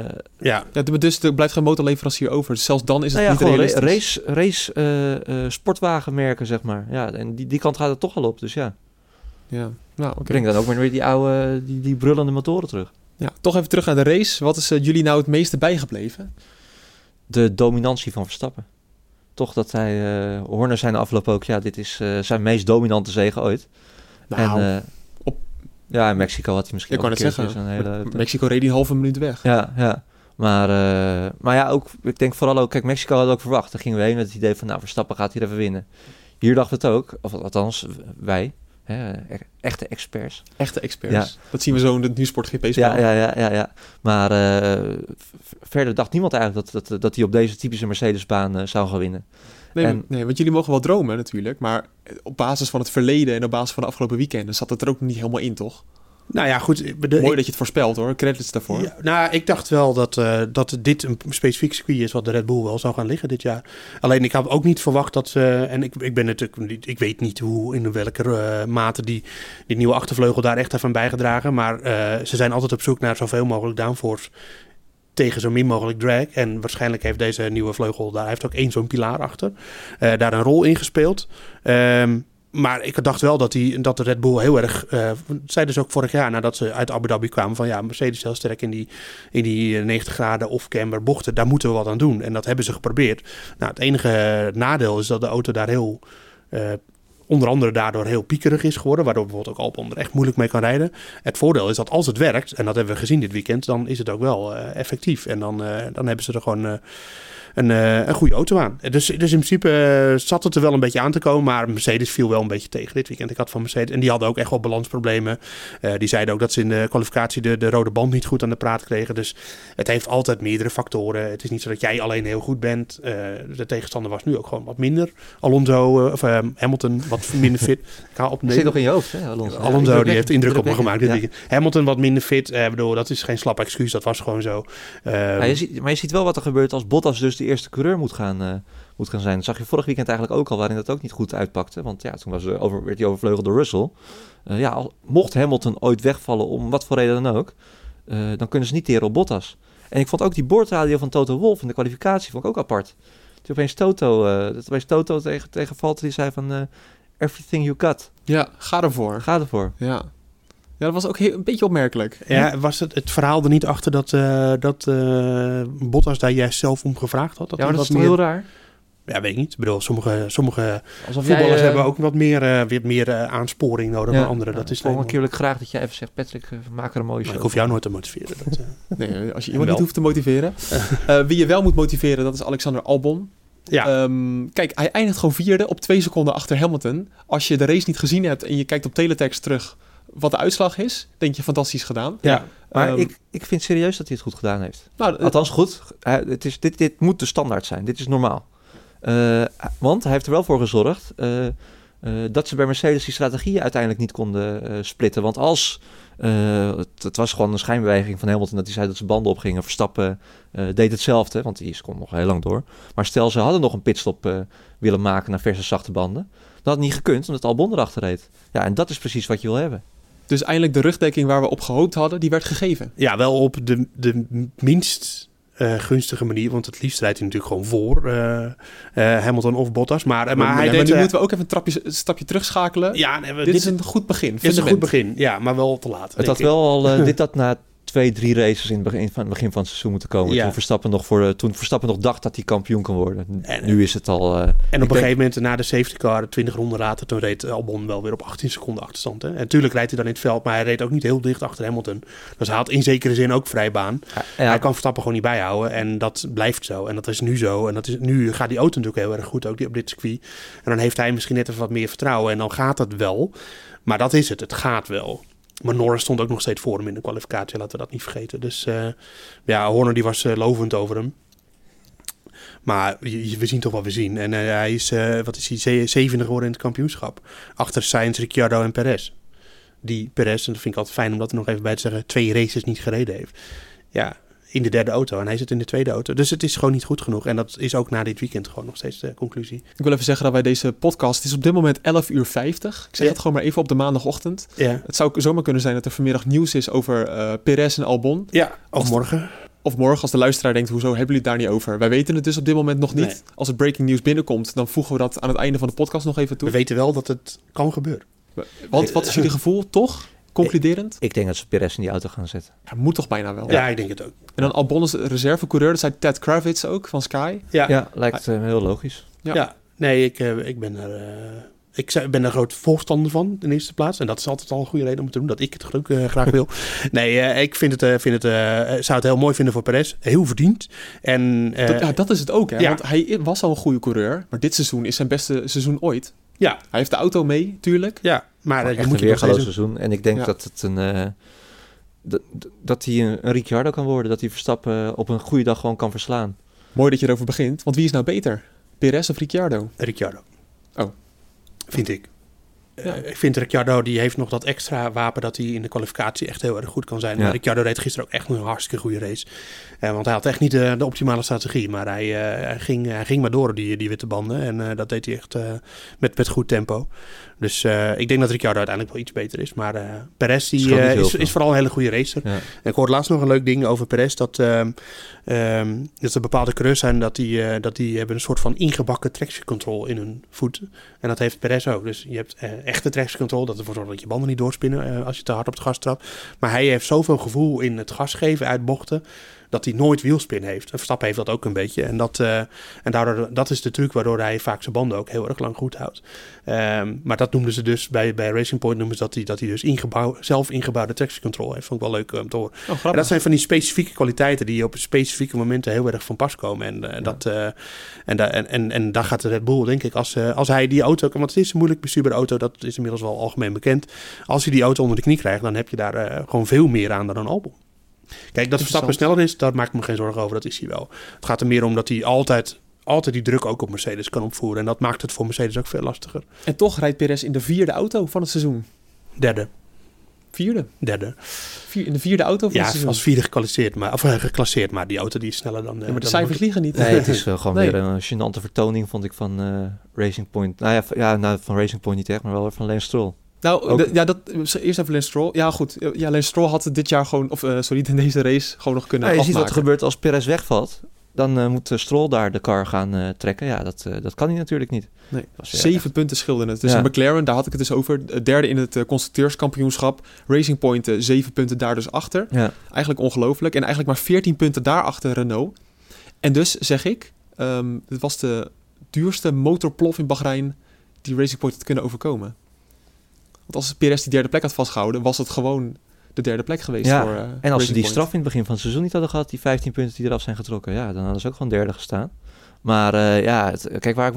ja. ja, dus er blijft geen motorleverancier over. Dus zelfs dan is het nou ja, niet realistisch. Race, race uh, uh, sportwagenmerken, zeg maar. Ja, en die, die kant gaat het toch al op, dus ja. Ja, nou, oké. Okay. Breng dan ook maar weer die oude, die, die brullende motoren terug. Ja, toch even terug naar de race. Wat is uh, jullie nou het meeste bijgebleven? De dominantie van Verstappen. Toch dat hij... Uh, Horner zei na afloop ook, ja, dit is uh, zijn meest dominante zege ooit. Nou... En, uh, Op Ja, in Mexico had hij misschien ik ook kan een het keertje zeggen. zo'n hele... Mexico reed hij een halve minuut weg. Ja, ja. Maar, uh, maar ja, ook, ik denk vooral ook... Kijk, Mexico had ook verwacht. Daar gingen we heen met het idee van... Nou, Verstappen gaat hier even winnen. Hier dachten we het ook. Of althans, wij. Hè, echte experts. Echte experts. Ja. Dat zien we zo in het Nieuwsport G P-spel. Ja, ja, ja, ja, ja. Maar uh, verder dacht niemand eigenlijk dat, dat, dat hij op deze typische Mercedes-baan uh, zou gaan winnen. Nee, en, nee, want jullie mogen wel dromen natuurlijk. Maar op basis van het verleden en op basis van de afgelopen weekenden... zat het er ook niet helemaal in, toch? Nou ja, goed. De, Mooi ik, dat je het voorspelt, hoor. Credits daarvoor. Ja, nou, ik dacht wel dat, uh, dat dit een specifiek circuit is wat de Red Bull wel zou gaan liggen dit jaar. Alleen ik had ook niet verwacht dat... Uh, en ik, ik ben natuurlijk niet... Ik weet niet hoe, in welke uh, mate die, die nieuwe achtervleugel daar echt heeft aan bijgedragen. Maar uh, ze zijn altijd op zoek naar zoveel mogelijk downforce tegen zo min mogelijk drag. En waarschijnlijk heeft deze nieuwe vleugel... Daar heeft ook één zo'n pilaar achter. Uh, daar een rol in gespeeld. Um, Maar ik dacht wel dat, die, dat de Red Bull heel erg... Uh, zei dus ook vorig jaar nadat ze uit Abu Dhabi kwamen... van ja, Mercedes is heel sterk in die, in die negentig graden off-camber bochten. Daar moeten we wat aan doen. En dat hebben ze geprobeerd. Nou, het enige nadeel is dat de auto daar heel... Uh, onder andere daardoor heel piekerig is geworden... waardoor bijvoorbeeld ook Albon er echt moeilijk mee kan rijden. Het voordeel is dat als het werkt... en dat hebben we gezien dit weekend... dan is het ook wel uh, effectief. En dan, uh, dan hebben ze er gewoon... Uh, Een, uh, een goede auto aan. Dus, dus in principe uh, zat het er wel een beetje aan te komen. Maar Mercedes viel wel een beetje tegen dit weekend. Ik had van Mercedes. En die hadden ook echt wel balansproblemen. Uh, die zeiden ook dat ze in de kwalificatie de, de rode band niet goed aan de praat kregen. Dus het heeft altijd meerdere factoren. Het is niet zo dat jij alleen heel goed bent. Uh, de tegenstander was nu ook gewoon wat minder. Alonso, uh, of uh, Hamilton wat minder fit. Ik haal op de zit nog in je hoofd, hè, Alonso? Alonso, ja, die heeft indruk op me gemaakt dit ja. weekend. Hamilton wat minder fit. Uh, bedoel, dat is geen slap excuus. Dat was gewoon zo. Uh, ja, je ziet, maar je ziet wel wat er gebeurt als Bottas dus de eerste coureur moet gaan, uh, moet gaan zijn. Dat zag je vorig weekend eigenlijk ook al, waarin dat ook niet goed uitpakte. Want ja, toen was, uh, over, werd hij overvleugeld door Russell. Uh, ja, al, mocht Hamilton ooit wegvallen, om wat voor reden dan ook, uh, dan kunnen ze niet teren op Bottas. En ik vond ook die boordradio van Toto Wolff in de kwalificatie vond ik ook apart. Toen opeens Toto, uh, dat opeens Toto tegen, tegen Valtteri zei van... Uh, everything you got. Ja, ga ervoor. Ga ervoor. Ja. Ja, dat was ook heel, een beetje opmerkelijk. Ja, was het, het verhaal er niet achter dat, uh, dat uh, Bottas daar juist zelf om gevraagd had? Dat ja, maar dat is toch meer... heel raar? Ja, weet ik niet. Ik bedoel, sommige, sommige Alsof voetballers jij, uh... hebben ook wat meer, uh, weer meer uh, aansporing nodig ja, dan anderen. Dat ja, is volgende keer wil ik graag dat jij even zegt, Patrick, uh, maak er een mooie show. Ik hoef jou nooit te motiveren. Dat, uh... nee, als je iemand niet hoeft te motiveren. uh, wie je wel moet motiveren, dat is Alexander Albon. Ja. Um, kijk, hij eindigt gewoon vierde op twee seconden achter Hamilton. Als je de race niet gezien hebt en je kijkt op teletext terug wat de uitslag is, denk je fantastisch gedaan. Ja, maar um, ik, ik vind serieus dat hij het goed gedaan heeft. Nou, Althans goed, hij, het is, dit, dit moet de standaard zijn. Dit is normaal. Uh, want hij heeft er wel voor gezorgd uh, uh, dat ze bij Mercedes die strategieën uiteindelijk niet konden uh, splitten. Want als, uh, het, het was gewoon een schijnbeweging van Hamilton dat hij zei dat ze banden opgingen. Verstappen uh, deed hetzelfde, want die kon nog heel lang door. Maar stel ze hadden nog een pitstop uh, willen maken naar verse zachte banden. Dat had niet gekund, omdat Albon erachter reed. Ja, en dat is precies wat je wil hebben. Dus eindelijk de rugdekking waar we op gehoopt hadden, die werd gegeven. Ja, wel op de, de minst uh, gunstige manier. Want het liefst rijdt hij natuurlijk gewoon voor uh, uh, Hamilton of Bottas. Maar, maar, maar, hij ja, deed, maar nu uh, moeten we ook even een, trapje, een stapje terugschakelen. Ja, nee, dit, dit is een goed begin. Dit is een goed begin, ja, maar wel te laat. Het had ik. wel al, uh, dit had na twee, drie races in het begin van het, begin van het seizoen moeten komen. Ja. Toen, Verstappen nog voor, uh, toen Verstappen nog dacht dat hij kampioen kan worden. En, nu is het al... Uh, en op een denk... gegeven moment na de safety car, twintig ronden later, toen reed Albon wel weer op achttien seconden achterstand. Hè? En natuurlijk rijdt hij dan in het veld, maar hij reed ook niet heel dicht achter Hamilton. Dus hij had in zekere zin ook vrijbaan. Ja, ja. Hij kan Verstappen gewoon niet bijhouden en dat blijft zo. En dat is nu zo. En dat is, nu gaat die auto natuurlijk heel erg goed, ook die, op dit circuit. En dan heeft hij misschien net even wat meer vertrouwen en dan gaat het wel. Maar dat is het, het gaat wel. Maar Norris stond ook nog steeds voor hem in de kwalificatie. Laten we dat niet vergeten. Dus uh, ja, Horner die was uh, lovend over hem. Maar je, we zien toch wat we zien. En uh, hij is, uh, wat is hij, zevende geworden in het kampioenschap. Achter Sainz, Ricciardo en Perez. Die Perez, en dat vind ik altijd fijn om dat er nog even bij te zeggen, twee races niet gereden heeft. Ja, in de derde auto. En hij zit in de tweede auto. Dus het is gewoon niet goed genoeg. En dat is ook na dit weekend gewoon nog steeds de conclusie. Ik wil even zeggen dat wij deze podcast... Het is op dit moment elf uur vijftig. Ik zeg ja. het gewoon maar even op de maandagochtend. Ja. Het zou zomaar kunnen zijn dat er vanmiddag nieuws is over uh, Perez en Albon. Ja, of morgen. Of morgen als de luisteraar denkt, hoezo hebben jullie het daar niet over? Wij weten het dus op dit moment nog niet. Nee. Als het breaking news binnenkomt, dan voegen we dat aan het einde van de podcast nog even toe. We weten wel dat het kan gebeuren. Want wat is jullie gevoel, toch? Concluderend? Ik, ik denk dat ze Perez in die auto gaan zetten. Ja, moet toch bijna wel? Ja, ik denk het ook. En dan Albon is reservecoureur. Dat zei Ted Kravitz ook van Sky. Ja, ja lijkt uh, heel logisch. Ja, ja nee, ik, uh, ik ben er... Uh, Ik ben er groot voorstander van, in de eerste plaats. En dat is altijd al een goede reden om het te doen, dat ik het ook uh, graag wil. Nee, uh, ik vind het, uh, vind het, uh, zou het heel mooi vinden voor Perez. Heel verdiend. En, uh, dat, ja, dat is het ook, hè? Ja. Want hij was al een goede coureur. Maar dit seizoen is zijn beste seizoen ooit. Ja. Hij heeft de auto mee, tuurlijk. Ja, maar, maar uh, echt moet een je nog weergaloos steeds seizoen. En ik denk ja. dat het een... Uh, dat, dat hij een, een Ricciardo kan worden. Dat hij Verstappen op een goede dag gewoon kan verslaan. Mooi dat je erover begint. Want wie is nou beter? Perez of Ricciardo? Ricciardo. Oh. Vind ik. Ja. Uh, ik vind Ricciardo, die heeft nog dat extra wapen dat hij in de kwalificatie echt heel erg goed kan zijn. Ja. Maar Ricciardo reed gisteren ook echt een hartstikke goede race. Uh, want hij had echt niet de, de optimale strategie. Maar hij, uh, hij, ging, hij ging maar door op die, die witte banden. En uh, dat deed hij echt uh, met, met goed tempo. Dus uh, ik denk dat Ricciardo uiteindelijk wel iets beter is. Maar uh, Perez die, uh, is, is vooral een hele goede racer. Ja. En ik hoorde laatst nog een leuk ding over Perez. Dat, uh, um, dat er bepaalde coureurs zijn dat die, uh, dat die hebben een soort van ingebakken traction control in hun voeten. En dat heeft Perez ook. Dus je hebt uh, echte traction control. Dat ervoor zorgt dat je banden niet doorspinnen uh, als je te hard op het gas trapt. Maar hij heeft zoveel gevoel in het gas geven uit bochten, dat hij nooit wielspin heeft. En Verstappen heeft dat ook een beetje. En, dat, uh, en daardoor, dat is de truc waardoor hij vaak zijn banden ook heel erg lang goed houdt. Um, maar dat noemden ze dus, bij, bij Racing Point noemen ze dat hij, dat hij dus ingebouw, zelf ingebouwde traction control heeft. Vond ik wel leuk om te horen. Oh, en dat zijn van die specifieke kwaliteiten die op specifieke momenten heel erg van pas komen. En, uh, ja. dat, uh, en, da, en, en, en daar gaat de Red Bull, denk ik, als, uh, als hij die auto, want het is een moeilijk bestuurbare auto, dat is inmiddels wel algemeen bekend. Als hij die auto onder de knie krijgt, dan heb je daar uh, gewoon veel meer aan dan een Albon. Kijk, dat Verstappen sneller is, daar maak ik me geen zorgen over. Dat is hij wel. Het gaat er meer om dat hij altijd, altijd die druk ook op Mercedes kan opvoeren. En dat maakt het voor Mercedes ook veel lastiger. En toch rijdt Perez in de vierde auto van het seizoen. Derde. Vierde? Derde. Vier, in de vierde auto van ja, het seizoen? Ja, als vierde geclasseerd, maar, of uh, geclasseerd, maar die auto die is sneller dan... Uh, ja, maar de dan cijfers de liegen niet. Nee, het is uh, gewoon nee. weer een gênante vertoning, vond ik, van uh, Racing Point. Nou ja, v- ja nou, van Racing Point niet echt, maar wel van Lance Stroll. Nou, de, ja, dat, eerst even Lance Stroll. Ja, goed. Ja, Lance Stroll had het dit jaar gewoon, of uh, sorry, in deze race gewoon nog kunnen ja, je afmaken. ziet wat er gebeurt als Perez wegvalt. Dan uh, moet uh, Stroll daar de car gaan uh, trekken. Ja, dat, uh, dat kan hij natuurlijk niet. Nee, was, ja, zeven echt... punten scheelden het. Dus ja. McLaren, daar had ik het dus over. Derde in het uh, constructeurskampioenschap. Racing Point, uh, zeven punten daar dus achter. Ja. Eigenlijk ongelooflijk. En eigenlijk maar veertien punten daarachter Renault. En dus zeg ik, um, het was de duurste motorplof in Bahrein die Racing Point had kunnen overkomen. Want als Perez die derde plek had vastgehouden, was het gewoon de derde plek geweest. Ja, voor, uh, en als Racing ze die Point. straf in het begin van het seizoen niet hadden gehad, die vijftien punten die eraf zijn getrokken, ja, dan hadden ze ook gewoon derde gestaan. Maar uh, ja, het, kijk, waar ik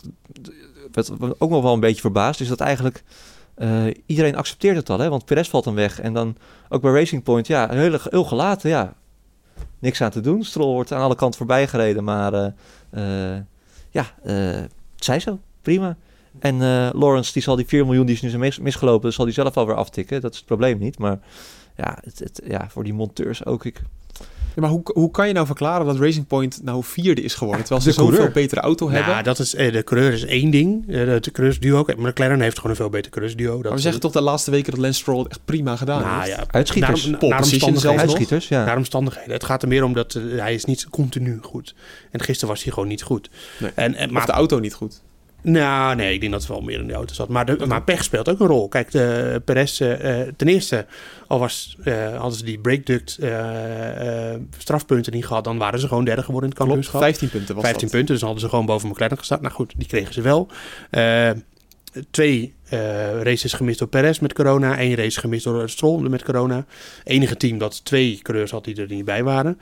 wat, wat ook nog wel een beetje verbaasd is dat eigenlijk uh, iedereen accepteert het al, hè? Want Perez valt dan weg. En dan ook bij Racing Point, ja, heel, heel gelaten, ja. Niks aan te doen. Stroll wordt aan alle kanten voorbij gereden, maar uh, uh, ja, uh, het zij zo, prima. En uh, Lawrence, die zal die vier miljoen die is nu zo mis, misgelopen, zal die zelf alweer aftikken. Dat is het probleem niet. Maar ja, het, het, ja voor die monteurs ook. Ik... Ja, maar hoe, hoe kan je nou verklaren dat Racing Point nou vierde is geworden? Terwijl ze de zoveel coureur. betere auto nou, hebben. Dat is, de coureur is één ding. De, de coureursduo. Maar McLaren heeft gewoon een veel beter coureursduo. Maar we zeggen toch de laatste weken dat Lance Stroll het echt prima gedaan nou, heeft? Ja, Uitschieters. Naar, naar omstandigheden. Uitschieters, ja. Naar omstandigheden. Het gaat er meer om dat uh, hij is niet continu goed. En gisteren was hij gewoon niet goed. Nee. En, en, maar, of de auto niet goed. Nou, nee, ik denk dat het wel meer in de auto zat. Maar, de, okay. maar pech speelt ook een rol. Kijk, de Perez, uh, ten eerste, al was, uh, hadden ze die breakduct uh, uh, strafpunten niet gehad, dan waren ze gewoon derde geworden in het kampioenschap. vijftien punten was vijftien dat. punten, dus dan hadden ze gewoon boven McLaren gestaan. Nou goed, die kregen ze wel. Uh, twee uh, races gemist door Perez met corona. Eén race gemist door Stroll met corona. Enige team dat twee coureurs had die er niet bij waren.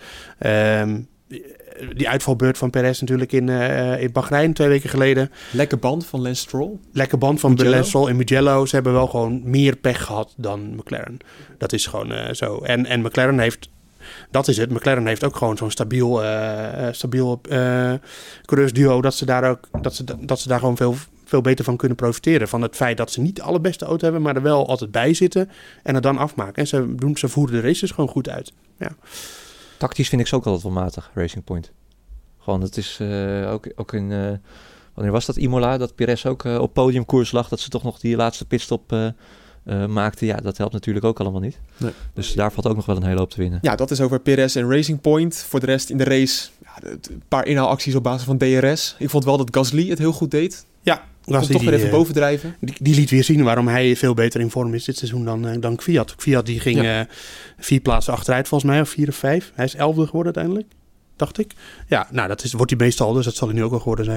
Um, Die uitvalbeurt van Perez natuurlijk in, uh, in Bahrein twee weken geleden. Lekker band van Lance Stroll. Lekker band van Mugello. Lance Stroll in Mugello. Ze hebben wel gewoon meer pech gehad dan McLaren. Dat is gewoon uh, zo. En, en McLaren heeft, dat is het. McLaren heeft ook gewoon zo'n stabiel, uh, stabiel uh, coureursduo. Dat ze daar ook, dat ze, dat ze daar gewoon veel, veel beter van kunnen profiteren. Van het feit dat ze niet de allerbeste auto hebben, maar er wel altijd bij zitten. En het dan afmaken. En ze, doen, ze voeren de races gewoon goed uit. Ja. Tactisch vind ik ze ook altijd wel matig, Racing Point. Gewoon, het is uh, ook, ook in... Uh, wanneer was dat, Imola? Dat Perez ook uh, op podiumkoers lag. Dat ze toch nog die laatste pitstop uh, uh, maakte. Ja, dat helpt natuurlijk ook allemaal niet. Nee. Dus daar valt ook nog wel een hele hoop te winnen. Ja, dat is over Perez en Racing Point. Voor de rest in de race, ja, een paar inhaalacties op basis van D R S. Ik vond wel dat Gasly het heel goed deed. Ja, Gasly toch weer even uh, bovendrijven. Die, die liet weer zien waarom hij veel beter in vorm is dit seizoen dan, uh, dan Kvyat. Kvyat die ging ja. uh, vier plaatsen achteruit volgens mij, of vier of vijf. Hij is elfde geworden uiteindelijk, dacht ik. Ja, nou dat is, wordt hij meestal, dus dat zal hij nu ook wel geworden zijn.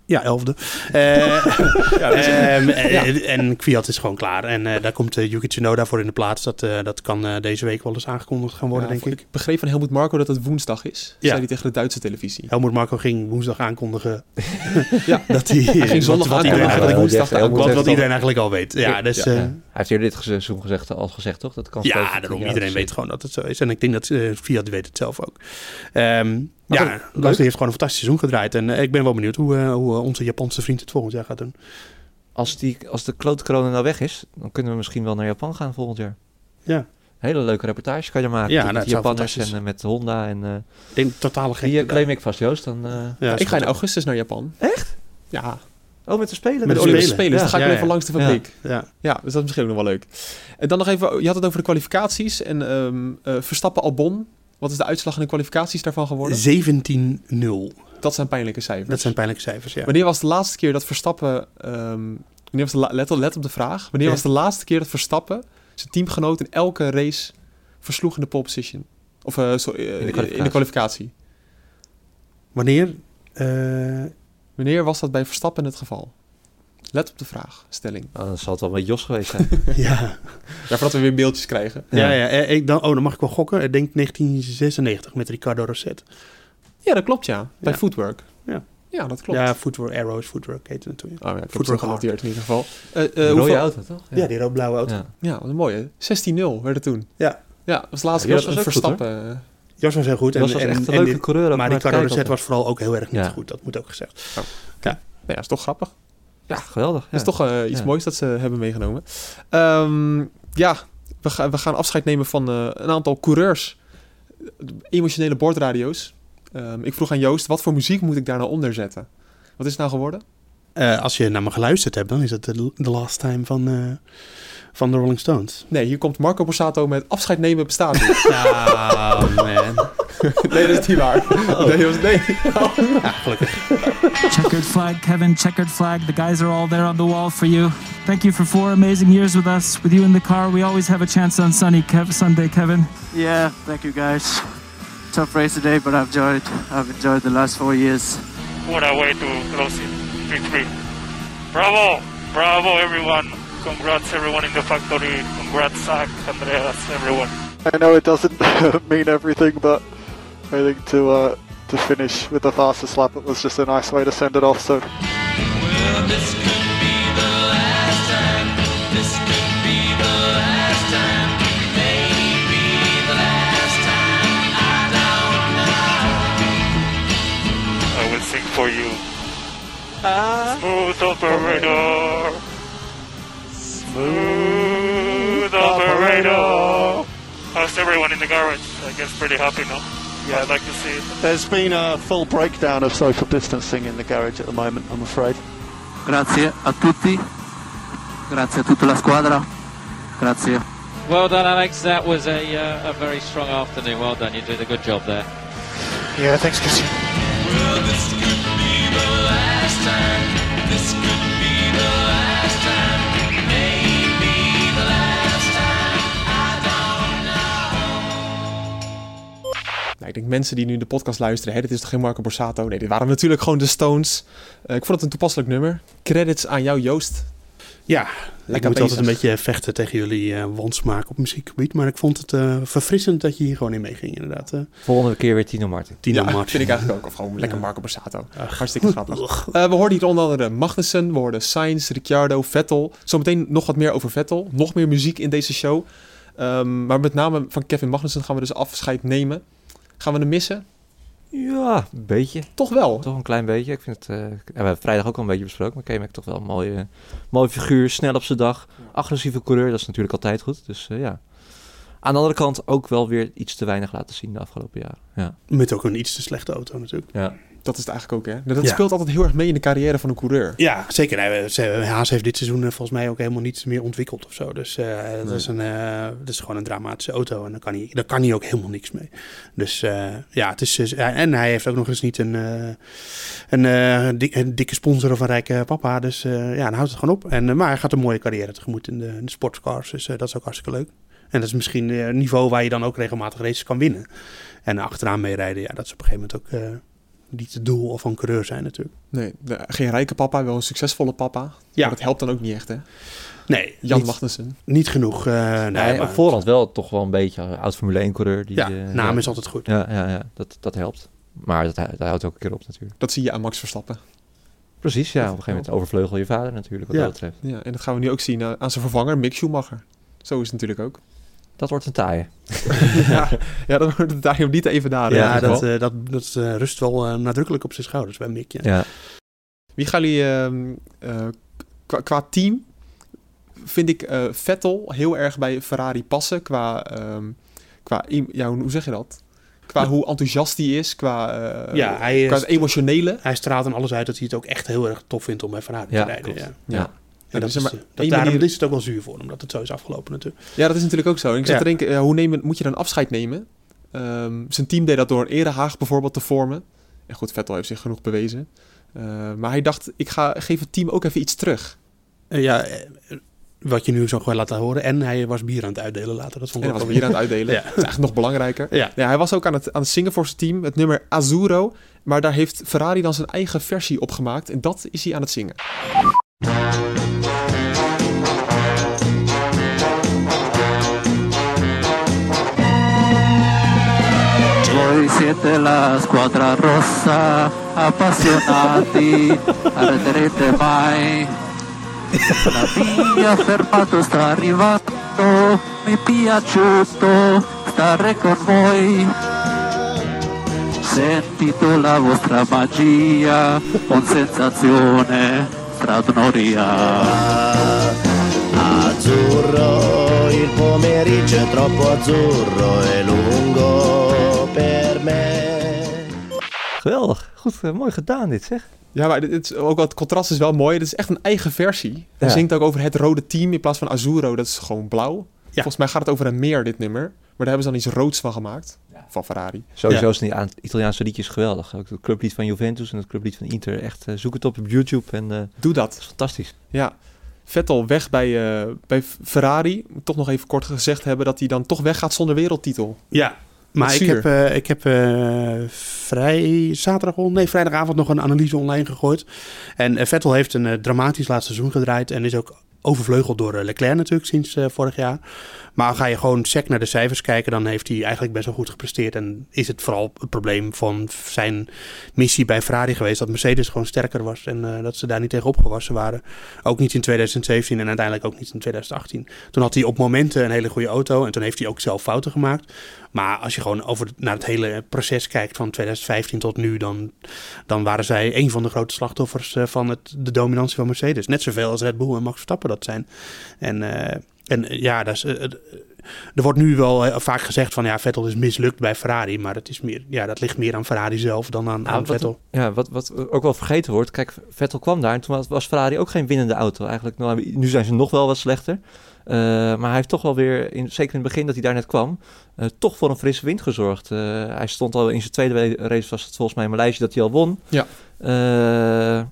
Ja, elfde. Uh, ja, dus, um, ja. En Kvyat is gewoon klaar. En uh, daar komt uh, Yuki Tsunoda voor in de plaats. Dat, uh, dat kan uh, deze week wel eens aangekondigd gaan worden, ja, denk ik. Ik begreep van Helmut Marko dat het woensdag is. Ja. Zei hij tegen de Duitse televisie. Helmut Marko ging woensdag aankondigen. ja, dat hij, hij ging zondag wat, aankondigen. Wat, iedereen, woensdag wat, wat, wat iedereen eigenlijk al weet. Ja, dus, ja. Uh, ja. Hij heeft eerder dit seizoen gezegd, al gezegd, toch? Dat kan ja, daarom. Iedereen gezegd. weet gewoon dat het zo is. En ik denk dat uh, Fiat weet het zelf ook. Um, Ja, Gasly heeft gewoon een fantastisch seizoen gedraaid. En uh, ik ben wel benieuwd hoe, uh, hoe uh, onze Japanse vriend het volgend jaar gaat doen. Als, die, als de klote corona nou weg is, dan kunnen we misschien wel naar Japan gaan volgend jaar. Ja. Hele leuke reportage kan je maken. Ja, met nou, Japanners en uh, met Honda. En, uh, ik denk totale gek. Die uh, claim ik vast, Joost. Dan, uh, ja, ik ga in augustus naar Japan. Echt? Ja. Oh, met de Spelen? Met met de Olympische Spelen. Ja. Dus dan ga ik ja, weer ja. even langs de fabriek. Ja. Ja. ja, dus dat is misschien ook nog wel leuk. En dan nog even, je had het over de kwalificaties. En um, uh, Verstappen-Albon. Wat is de uitslag in de kwalificaties daarvan geworden? zeventien nul. Dat zijn pijnlijke cijfers. Dat zijn pijnlijke cijfers, ja. Wanneer was de laatste keer dat Verstappen... Um, wanneer was de la- let, op, let op de vraag. Wanneer ja. was de laatste keer dat Verstappen zijn teamgenoot in elke race versloeg in de pole position? Of uh, sorry, uh, in, de in de kwalificatie. Wanneer? Uh... Wanneer was dat bij Verstappen het geval? Let op de vraag, stelling. Oh, dan zal het wel met Jos geweest zijn. ja. ja, voordat we weer beeldjes krijgen. Ja, ja, ja ik dan, oh, dan mag ik wel gokken. Ik denk negentien zesennegentig met Ricardo Rosset. Ja, dat klopt, ja. Bij ja. Footwork. Ja. Ja, dat klopt. Ja, Footwork, Arrows, Footwork heet het natuurlijk. Oh ja, ik heb het genoteerd in ieder geval. Uh, uh, Rode hoeveel... auto, toch? Ja, ja die rood-blauwe auto. Ja, ja wat een mooie. zestien nul werd het toen. Ja. Ja, dat was de laatste ja, keer dat Verstappen... Goed, Jos was heel goed. Jos en, was en, echt een en, leuke coureur. Maar Ricardo Rosset was vooral ook heel erg niet ja. goed. Dat moet ook gezegd. Oh. Ja. Ja, is toch grappig. Ja, geweldig. Ja. Dat is toch uh, iets ja. moois dat ze hebben meegenomen. Um, ja, we, ga, we gaan afscheid nemen van uh, een aantal coureurs. Emotionele bordradio's. Um, ik vroeg aan Joost, wat voor muziek moet ik daar nou onder zetten? Wat is het nou geworden? Uh, als je naar me geluisterd hebt, dan is het The Last Time van, uh, van de Rolling Stones. Nee, hier komt Marco Borsato met afscheid nemen bestaat niet. Oh man. Nee, dat is niet waar. Oh. Nee, was, nee. Oh. Ja, gelukkig. Checkered flag, Kevin, checkered flag. The guys are all there on the wall for you. Thank you for four amazing years with us. With you in the car, we always have a chance on sunny Kev- Sunday, Kevin. Yeah, thank you guys. Tough race today, but I've enjoyed I've enjoyed the last four years. What a way to close it. Victory. Bravo! Bravo, everyone. Congrats, everyone in the factory. Congrats, Zach, Andreas, everyone. I know it doesn't mean everything, but I think to uh, to finish with the fastest lap, it was just a nice way to send it off. So. Well, this could be the last time. This could be the last time. Maybe the last time. I don't know. I will sing for you. Uh, Smooth operator. Smooth operator. How's everyone in the garage? I guess pretty happy now. Yeah, I'd like to see it. There's been a full breakdown of social distancing in the garage at the moment, I'm afraid. Grazie a tutti. Grazie a tutta la squadra. Grazie. Well done, Alex. That was a uh, a very strong afternoon. Well done. You did a good job there. Yeah, thanks, Christian. Well, this could be the last time. This could be the last time. Maybe the last time. I don't know. Nou, ik denk mensen die nu de podcast luisteren, hè, dit is toch geen Marco Borsato? Nee, dit waren natuurlijk gewoon de Stones. Uh, ik vond het een toepasselijk nummer. Credits aan jou, Joost. Ja, Lekker ik moet bezig. altijd een beetje vechten tegen jullie uh, wonsmaak op muziekgebied. Maar ik vond het uh, verfrissend dat je hier gewoon in meeging, inderdaad. Uh, Volgende keer weer Tino Martin. Tino Ja, Martin. vind ik eigenlijk ook. Of gewoon lekker Ja. Marco Borsato. Ach. Hartstikke grappig. Uh, we hoorden hier onder andere Magnussen, we hoorden Sainz, Ricciardo, Vettel. Zometeen nog wat meer over Vettel. Nog meer muziek in deze show. Um, maar met name van Kevin Magnussen gaan we dus afscheid nemen. Gaan we hem missen? Ja, een beetje. Toch wel. Toch een klein beetje. Ik vind het, uh, we hebben vrijdag ook al een beetje besproken. Maar K-Mac toch wel een mooie, mooie figuur. Snel op zijn dag. Agressieve coureur, dat is natuurlijk altijd goed. Dus uh, ja. Aan de andere kant ook wel weer iets te weinig laten zien de afgelopen jaren. Ja. Met ook een iets te slechte auto natuurlijk. Ja. Dat is het eigenlijk ook, hè? Dat Ja. speelt altijd heel erg mee in de carrière van een coureur. Ja, zeker. Nee, ze- Haas heeft dit seizoen uh, volgens mij ook helemaal niets meer ontwikkeld of zo. Dus uh, dat, Nee. is een, uh, dat is gewoon een dramatische auto en daar kan hij, daar kan hij ook helemaal niks mee. Dus uh, ja, het is... Uh, en hij heeft ook nog eens niet een, uh, een, uh, dik, een dikke sponsor of een rijke papa. Dus uh, ja, dan houdt het gewoon op. En, uh, maar hij gaat een mooie carrière tegemoet in de, in de sportcars. Dus uh, dat is ook hartstikke leuk. En dat is misschien uh, een niveau waar je dan ook regelmatig races kan winnen. En achteraan meerijden, ja, dat is op een gegeven moment ook... Uh, niet het doel van coureur zijn natuurlijk. Nee, de, geen rijke papa, wel een succesvolle papa. Ja. Maar dat helpt dan ook niet echt, hè? Nee. Jan niet, Magnussen. Niet genoeg. Uh, nee, nee, maar op voorhand wel toch wel een beetje oud Formule één coureur. Die, ja, uh, naam ja, is altijd goed. Ja, ja, ja dat, dat helpt. Maar dat, dat houdt ook een keer op natuurlijk. Dat zie je aan Max Verstappen. Precies, ja. Op een gegeven moment overvleugel je vader natuurlijk, wat ja. dat betreft. Ja, en dat gaan we nu ook zien aan zijn vervanger, Mick Schumacher. Zo is het natuurlijk ook. Dat wordt een taaie. ja, ja, dat wordt een taaie om niet te evenaren. Ja, dat, uh, dat, dat uh, rust wel uh, nadrukkelijk op zijn schouders bij Mick. Ja. ja. Wie gaan jullie uh, uh, qua, qua team... vind ik uh, Vettel heel erg bij Ferrari passen. Qua, um, qua ja, hoe zeg je dat? Qua ja. hoe enthousiast hij is. Qua, uh, ja, hij qua het emotionele. Hij straalt aan alles uit dat hij het ook echt heel erg tof vindt om bij Ferrari ja, te rijden. Ja, ja. ja. En dat, ja, is, maar dat daarom manier... is het ook wel zuur voor hem, dat het zo is afgelopen natuurlijk. Ja, dat is natuurlijk ook zo. En ik zat ja. te denken, uh, hoe neem, moet je dan afscheid nemen? Um, zijn team deed dat door een erehaag bijvoorbeeld te vormen. En goed, Vettel heeft zich genoeg bewezen. Uh, maar hij dacht, ik ga geef het team ook even iets terug. Uh, ja, uh, wat je nu zo gewoon laten horen. En hij was bier aan het uitdelen later. Dat vond ik en hij ook was bier aan het uitdelen. ja. Dat is eigenlijk nog belangrijker. Ja. Ja, hij was ook aan het, aan het zingen voor zijn team. Het nummer Azzurro. Maar daar heeft Ferrari dan zijn eigen versie op gemaakt. En dat is hij aan het zingen. Voi siete la squadra rossa, appassionati, arreterete mai. La via fermato sta arrivando, mi piaciuto stare con voi. Sentito la vostra magia, con sensazione straordinaria. Azzurro, il pomeriggio è troppo azzurro e lungo per me. Geweldig, goed, uh, mooi gedaan dit zeg. Ja, maar dit is ook wel, het contrast is wel mooi. Dit is echt een eigen versie. Hij ja. zingt ook over het rode team in plaats van Azzurro. Dat is gewoon blauw. Ja. Volgens mij gaat het over een meer, dit nummer. Maar daar hebben ze dan iets roods van gemaakt. Ja. Van Ferrari. Sowieso ja. is die Italiaanse liedjes geweldig. Ook het clublied van Juventus en het clublied van Inter. Echt, uh, zoek het op op YouTube. En, uh, Doe dat. Dat is fantastisch. Ja. Vettel weg bij, uh, bij Ferrari. Toch nog even kort gezegd hebben dat hij dan toch weggaat zonder wereldtitel. Ja. Maar ik heb, uh, ik heb uh, vrij zaterdag, nee, vrijdagavond nog een analyse online gegooid. En uh, Vettel heeft een uh, dramatisch laatste seizoen gedraaid en is ook overvleugeld door uh, Leclerc natuurlijk sinds uh, vorig jaar. Maar ga je gewoon sec naar de cijfers kijken, dan heeft hij eigenlijk best wel goed gepresteerd. En is het vooral het probleem van zijn missie bij Ferrari geweest dat Mercedes gewoon sterker was en uh, dat ze daar niet tegen opgewassen waren. Ook niet in twintig zeventien en uiteindelijk ook niet in twintig achttien. Toen had hij op momenten een hele goede auto en toen heeft hij ook zelf fouten gemaakt. Maar als je gewoon over naar het hele proces kijkt van twintig vijftien tot nu, dan, dan waren zij een van de grote slachtoffers uh, van het, de dominantie van Mercedes. Net zoveel als Red Bull en Max Verstappen dat zijn. En, uh, en uh, ja, dat is, uh, uh, er wordt nu wel uh, vaak gezegd van ja, Vettel is mislukt bij Ferrari. Maar dat, is meer, ja, dat ligt meer aan Ferrari zelf dan aan, aan ja, wat, Vettel. Ja, wat, wat ook wel vergeten wordt. Kijk, Vettel kwam daar en toen was, was Ferrari ook geen winnende auto. Eigenlijk, nou, nu zijn ze nog wel wat slechter. Uh, maar hij heeft toch wel weer, in, zeker in het begin dat hij daar net kwam, uh, toch voor een frisse wind gezorgd. Uh, hij stond al in zijn tweede race, was het volgens mij in Maleisië, dat hij al won. Ja. Uh,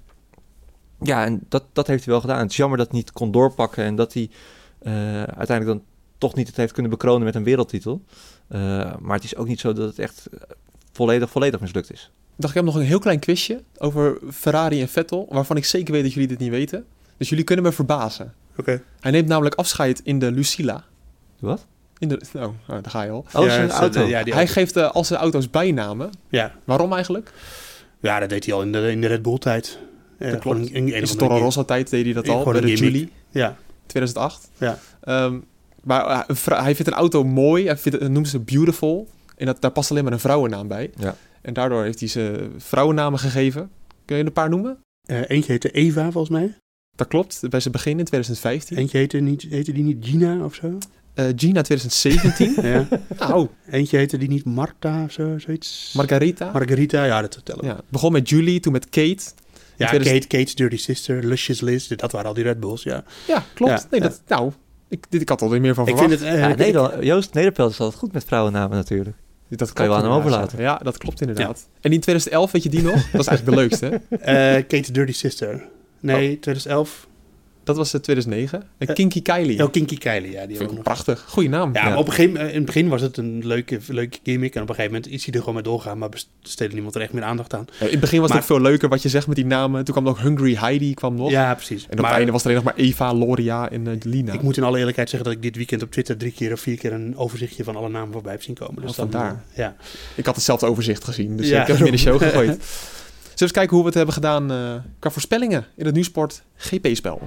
ja, en dat, dat heeft hij wel gedaan. Het is jammer dat hij niet kon doorpakken en dat hij uh, uiteindelijk dan toch niet het heeft kunnen bekronen met een wereldtitel. Uh, maar het is ook niet zo dat het echt volledig, volledig mislukt is. Ik dacht, ik heb nog een heel klein quizje over Ferrari en Vettel, waarvan ik zeker weet dat jullie dit niet weten. Dus jullie kunnen me verbazen. Okay. Hij neemt namelijk afscheid in de Lucilla. Wat? In de, oh, oh, daar ga je al. Oh, ja, zijn auto. De, ja, hij auto. geeft uh, al zijn auto's bijnamen. Ja. Waarom eigenlijk? Ja, dat deed hij al in de, in de Red Bull tijd. Dat uh, klopt. In, in, in de Toro Rosso tijd deed hij dat al. Bij de Julie. Ja. tweeduizend acht. Ja. Um, maar uh, hij vindt een auto mooi. Hij vindt, noemt ze beautiful. En dat, daar past alleen maar een vrouwennaam bij. Ja. En daardoor heeft hij ze vrouwennamen gegeven. Kun je een paar noemen? Uh, eentje heette Eva, volgens mij. Dat klopt, bij zijn begin in twintig vijftien. Eentje heette, niet, heette die niet Gina of zo? Uh, Gina twintig zeventien. Ja. Nou. Eentje heette die niet Marta of zo, zoiets? Margarita. Margarita, ja, dat vertellen. Ja, het begon met Julie, toen met Kate. Ja, twintig... Kate, Kate's Dirty Sister, Luscious Liz, dat waren al die Red Bulls, ja. Ja, klopt. Ja, nee, ja. Dat, nou, ik, dit, ik had er al niet meer van ik verwacht. Vind het, uh, ja, ik, Nederland, Joost Nederpelt is altijd goed met vrouwennamen natuurlijk. Dat kan je wel aan hem overlaten. Ja, dat klopt inderdaad. Ja. En in twintig elf, weet je die nog? Dat is eigenlijk de leukste, hè? Uh, Kate's Dirty Sister. Nee, oh. twintig elf... Dat was uh, tweeduizend negen. En uh, Kinky Kylie. Oh, Kinky Kylie, ja. Die vind ik nog... prachtig. Goeie naam. Ja, ja. maar op een gegeven moment, in het begin was het een leuke, leuke gimmick. En op een gegeven moment is hij er gewoon mee doorgaan. Maar besteedde niemand er echt meer aandacht aan. Ja, in het begin was maar... het ook veel leuker wat je zegt met die namen. Toen kwam nog Hungry Heidi kwam nog. Ja, precies. En op het einde was er alleen nog maar Eva, Loria en uh, Lina. Ik moet in alle eerlijkheid zeggen dat ik dit weekend op Twitter drie keer of vier keer een overzichtje van alle namen voorbij heb zien komen. Dus oh, vandaar. Dan, uh, ja. Ik had hetzelfde overzicht gezien. Dus ja, ik heb hem in de show gegooid. Zullen we eens kijken hoe we het hebben gedaan uh, qua voorspellingen in het NuSport G P-spel.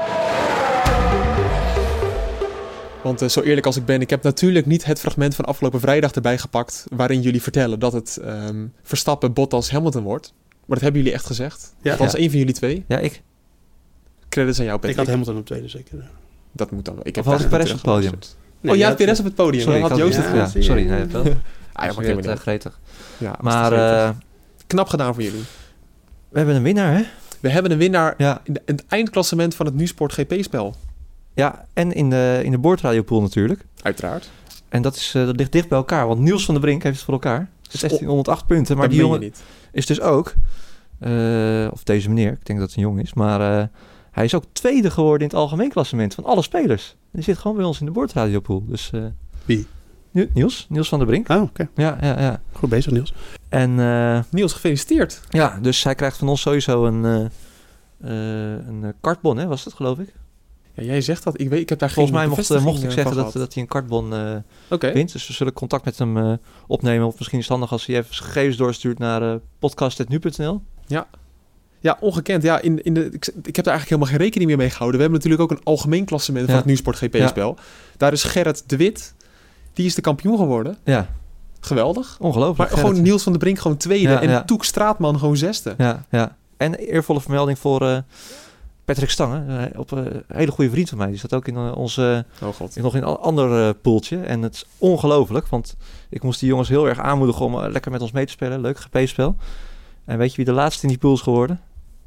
Want uh, zo eerlijk als ik ben, ik heb natuurlijk niet het fragment van afgelopen vrijdag erbij gepakt, waarin jullie vertellen dat het um, Verstappen, Bottas, Hamilton wordt. Maar dat hebben jullie echt gezegd. Ja. Dat was ja. één van jullie twee. Ja, ik. Credits aan jou, Patrick. Ik had Hamilton op tweede zeker. Dat moet dan wel. Ik heb of had ik Perez op het podium? Nee, oh, jij had Perez op het podium. Sorry, had had Joost ja, het ja, sorry, nee, wel. Ah, ja, maar ik ben gretig. Ja, maar uh, knap gedaan voor jullie. We hebben een winnaar, hè? We hebben een winnaar ja. in, de, in het eindklassement van het NuSport G P-spel. Ja, en in de, in de boordradiopool natuurlijk. Uiteraard. En dat, is, uh, dat ligt dicht bij elkaar, want Niels van der Brink heeft het voor elkaar. zestienhonderdacht punten, maar dat die jongen niet. is dus ook, uh, of deze meneer, ik denk dat het een jongen is, maar uh, hij is ook tweede geworden in het algemeen klassement van alle spelers. Die zit gewoon bij ons in de boordradiopool. Dus, uh, Wie? Niels, Niels van der Brink. Oh, oké. Okay. Ja, ja, ja. Goed bezig, Niels. En, uh, Niels, gefeliciteerd. Ja, dus hij krijgt van ons sowieso een, uh, uh, een kartbon, hè, was het geloof ik? Ja, jij zegt dat. Ik weet, ik heb daar Volgens geen mij mocht, mocht ik zeggen dat, dat dat hij een kartbon uh, okay. wint. Dus we zullen contact met hem uh, opnemen. Of misschien is het handig als hij even zijn gegevens doorstuurt naar uh, podcast punt nu punt n l. Ja. Ja, ongekend. Ja, in, in de, ik, ik heb daar eigenlijk helemaal geen rekening meer mee gehouden. We hebben natuurlijk ook een algemeen klassement van ja. het NuSport G P-spel. Ja. Daar is Gerrit de Wit. Die is de kampioen geworden. Ja. Geweldig. Ongelooflijk. Maar Gerrit. Gewoon Niels van der Brink gewoon tweede. Ja, en ja. Toek Straatman gewoon zesde. Ja, ja. En eervolle vermelding voor uh, Patrick Stange. Uh, op, uh, een hele goede vriend van mij. Die zat ook in uh, onze... Oh god. In, nog in een ander uh, poeltje. En het is ongelooflijk. Want ik moest die jongens heel erg aanmoedigen om uh, lekker met ons mee te spelen. Leuk G P-spel. En weet je wie de laatste in die pool is geworden?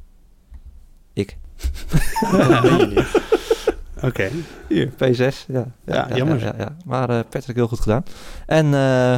Ik. Dat weet je niet. Oké. Okay. Hier, P zes. Ja, ja, ja, ja jammer. Ja, ja, ja. Maar uh, Patrick heel goed gedaan. En uh,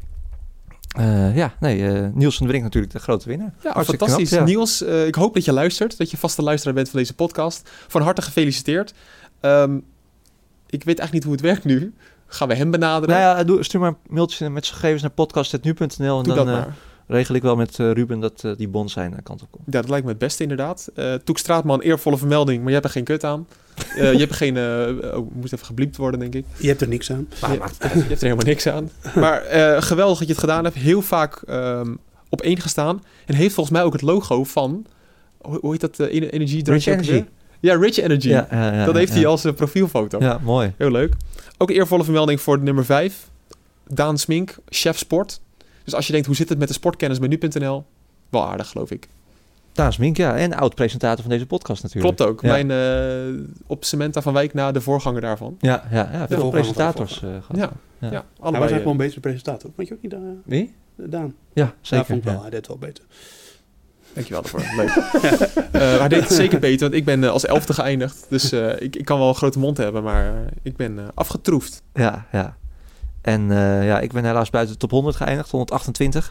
uh, ja, nee, uh, Niels van der Brink natuurlijk de grote winnaar. Ja, Hartstikke fantastisch. Knap, ja. Niels, uh, ik hoop dat je luistert. Dat je vaste luisteraar bent van deze podcast. Van harte gefeliciteerd. Um, ik weet eigenlijk niet hoe het werkt nu. Gaan we hem benaderen? Nou ja, doe, stuur maar een mailtje met zijn gegevens naar podcast punt nu punt n l. En doe dan, dat uh, maar. regel ik wel met uh, Ruben dat uh, die bon zijn uh, kant op komt. Ja, dat lijkt me het beste inderdaad. Uh, Toek Straatman, eervolle vermelding, maar je hebt er geen kut aan. Uh, je hebt er geen... Uh, oh, moest even gebliept worden, denk ik. Je hebt er niks aan. Maar, je, je hebt er helemaal niks aan. Maar uh, geweldig dat je het gedaan hebt. Heel vaak um, op één gestaan. En heeft volgens mij ook het logo van... Hoe, hoe heet dat? Uh, Energy Rich Energy. Ja, Rich Energy. Ja, ja, ja, dat heeft ja. hij als uh, profielfoto. Ja, mooi. Heel leuk. Ook een eervolle vermelding voor nummer vijf. Daan Smink, chef sport. Dus als je denkt, hoe zit het met de sportkennis bij nu punt n l? Wel aardig, geloof ik. Daan Smink, ja. En oud-presentator van deze podcast natuurlijk. Klopt ook. Ja. Mijn uh, op Samantha van Wijk na de voorganger daarvan. Ja, ja, ja. Veel presentators. Uh, ja, ja. ja. ja. Hij was eigenlijk wel een betere presentator. Vond je ook niet, uh, Wie? Daan. Ja, zeker. Ja, vond ik wel. Ja. Hij deed het wel beter. Dankjewel daarvoor. Leuk. uh, hij deed het zeker beter, want ik ben uh, als elfde geëindigd. Dus uh, ik, ik kan wel een grote mond hebben, maar uh, ik ben uh, afgetroefd. Ja, ja. En uh, ja, ik ben helaas buiten de top honderd geëindigd, honderdachtentwintig.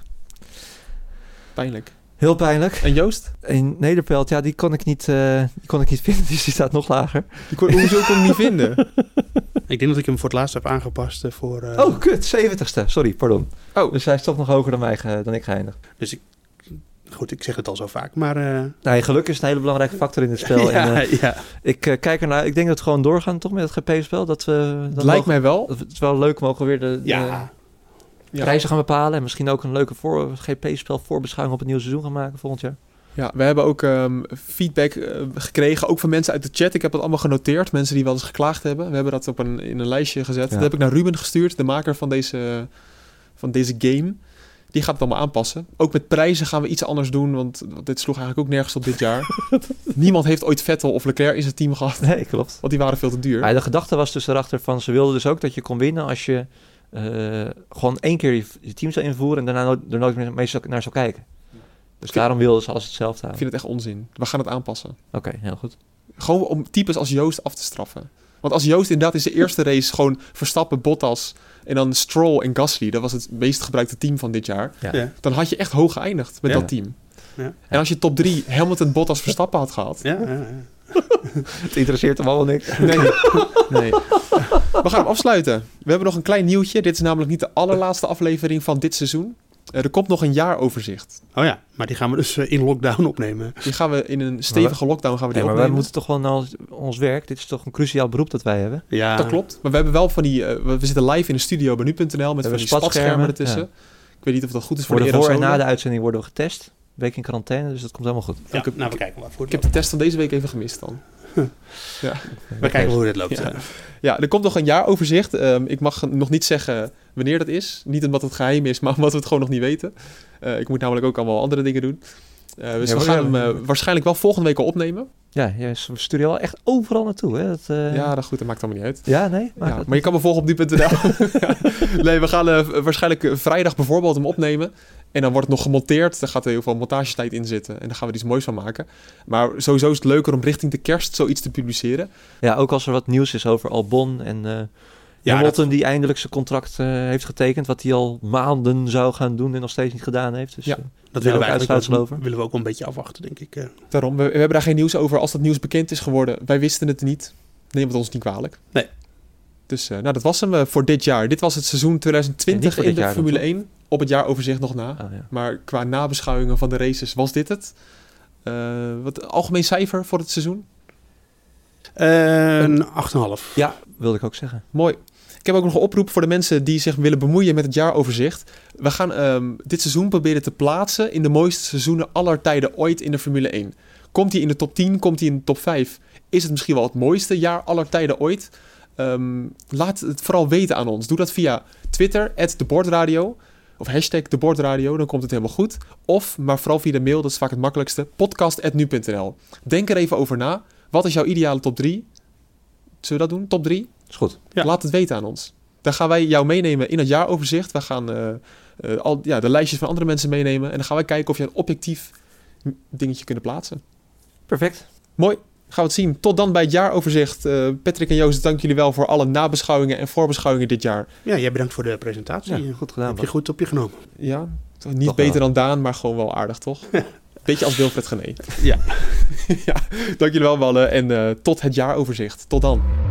Pijnlijk. Heel pijnlijk. En Joost? In Nederpelt, ja, die kon ik niet, uh, die kon ik niet vinden, dus die staat nog lager. Die kon, hoezo kon ik niet vinden? Ik denk dat ik hem voor het laatst heb aangepast uh, voor... Uh... Oh, kut, zeventigste. Sorry, pardon. Oh. Dus hij is toch nog hoger dan, mij ge, dan ik geëindigd. Dus ik... Goed, ik zeg het al zo vaak, maar... Uh... Nee, geluk is een hele belangrijke factor in het spel. ja, en, uh, ja. Ik uh, kijk ernaar, ik denk dat we gewoon doorgaan toch met het G P-spel. Dat we, dat lijkt mogen, mij wel. Dat we, het is wel leuk mogen weer de, de ja. ja. prijzen gaan bepalen. En misschien ook een leuke voor, G P-spel voorbeschouwing op het nieuwe seizoen gaan maken volgend jaar. Ja, we hebben ook um, feedback uh, gekregen, ook van mensen uit de chat. Ik heb dat allemaal genoteerd, mensen die wel eens geklaagd hebben. We hebben dat op een, in een lijstje gezet. Ja. Dat heb ik naar Ruben gestuurd, de maker van deze, van deze game. Die gaat het allemaal aanpassen. Ook met prijzen gaan we iets anders doen, want dit sloeg eigenlijk ook nergens op dit jaar. Niemand heeft ooit Vettel of Leclerc in zijn team gehad. Nee, klopt. Want die waren veel te duur. Maar de gedachte was dus erachter van, ze wilden dus ook dat je kon winnen als je uh, gewoon één keer je, je team zou invoeren en daarna nooit, er nooit meer mee zou, naar zou kijken. Dus vind, daarom wilden ze alles hetzelfde houden. Ik vind het echt onzin. We gaan het aanpassen. Oké, okay, heel goed. Gewoon om types als Joost af te straffen. Want als Joost inderdaad in zijn eerste race gewoon Verstappen, Bottas en dan Stroll en Gasly, dat was het meest gebruikte team van dit jaar, ja. Ja. dan had je echt hoog geëindigd met ja. dat team. Ja. En als je top drie Hamilton, Bottas, Verstappen had gehad, ja, ja, ja. Het interesseert hem allemaal niks. Nee, nee. We gaan hem afsluiten. We hebben nog een klein nieuwtje. Dit is namelijk niet de allerlaatste aflevering van dit seizoen. Uh, er komt nog een jaaroverzicht. Oh ja, maar die gaan we dus uh, in lockdown opnemen. Die gaan we in een stevige we, lockdown gaan we die nee, maar opnemen. wij moeten toch wel naar ons, ons werk. Dit is toch een cruciaal beroep dat wij hebben. Ja. Dat klopt. Maar we hebben wel van die... Uh, we zitten live in de studio bij nu punt n l met we van die spatschermen ertussen. Ja. Ik weet niet of dat goed is voor worden de voor en na de uitzending worden we getest. Een week in quarantaine, dus dat komt helemaal goed. Ja, ik heb, nou, we kijken maar voor. Ik heb de test van deze week even gemist dan. Ja. We kijken hoe dit loopt. Ja. ja, er komt nog een jaaroverzicht. Um, ik mag nog niet zeggen wanneer dat is. Niet omdat het geheim is, maar omdat we het gewoon nog niet weten. Uh, ik moet namelijk ook allemaal andere dingen doen. Uh, dus ja, we gaan hem uh, waarschijnlijk wel volgende week al opnemen. Ja, ja, we sturen wel echt overal naartoe. Hè? Dat, uh... Ja, dat, goed, dat maakt allemaal niet uit. Ja, nee? Maar, ja, maar je kan me volgen op nu punt n l. Nee, we gaan uh, waarschijnlijk uh, vrijdag bijvoorbeeld hem opnemen. En dan wordt het nog gemonteerd. Daar gaat er heel veel montagetijd in zitten. En daar gaan we er iets moois van maken. Maar sowieso is het leuker om richting de kerst zoiets te publiceren. Ja, ook als er wat nieuws is over Albon en... Uh... Ja, Hamilton dat... die eindelijk zijn contract uh, heeft getekend, wat hij al maanden zou gaan doen en nog steeds niet gedaan heeft. Dus, ja, uh, dat willen we eigenlijk ook, willen we ook wel een beetje afwachten, denk ik. Uh. Daarom, we, we hebben daar geen nieuws over. Als dat nieuws bekend is geworden, wij wisten het niet. Neem het ons niet kwalijk. Nee. Dus uh, nou, dat was hem uh, voor dit jaar. Dit was het seizoen twintig twintig in de Formule één. Op het jaaroverzicht nog na. Oh, ja. Maar qua nabeschouwingen van de races was dit het. Uh, wat algemeen cijfer voor het seizoen? Uh, een acht komma vijf. Ja, wilde ik ook zeggen. Mooi. Ik heb ook nog een oproep voor de mensen die zich willen bemoeien met het jaaroverzicht. We gaan um, dit seizoen proberen te plaatsen in de mooiste seizoenen aller tijden ooit in de Formule één. Komt hij in de top tien, komt hij in de top vijf? Is het misschien wel het mooiste jaar aller tijden ooit? Um, laat het vooral weten aan ons. Doe dat via Twitter, at debordradio, of hashtag debordradio, dan komt het helemaal goed. Of, maar vooral via de mail, dat is vaak het makkelijkste, podcast at nu punt n l. Denk er even over na. Wat is jouw ideale top drie? Zullen we dat doen? Top drie? Is goed. Ja. Laat het weten aan ons. Dan gaan wij jou meenemen in het jaaroverzicht. We gaan uh, uh, al, ja, de lijstjes van andere mensen meenemen. En dan gaan wij kijken of je een objectief dingetje kunnen plaatsen. Perfect. Mooi. Gaan we het zien. Tot dan bij het jaaroverzicht. Uh, Patrick en Joost, dank jullie wel voor alle nabeschouwingen en voorbeschouwingen dit jaar. Ja, jij bedankt voor de presentatie. Ja, goed gedaan. Heb je goed op je genomen. Ja, niet toch beter wel. dan Daan, maar gewoon wel aardig, toch? Beetje als Wilfred Gené. Ja. Ja, dank jullie wel, mannen. En uh, tot het jaaroverzicht. Tot dan.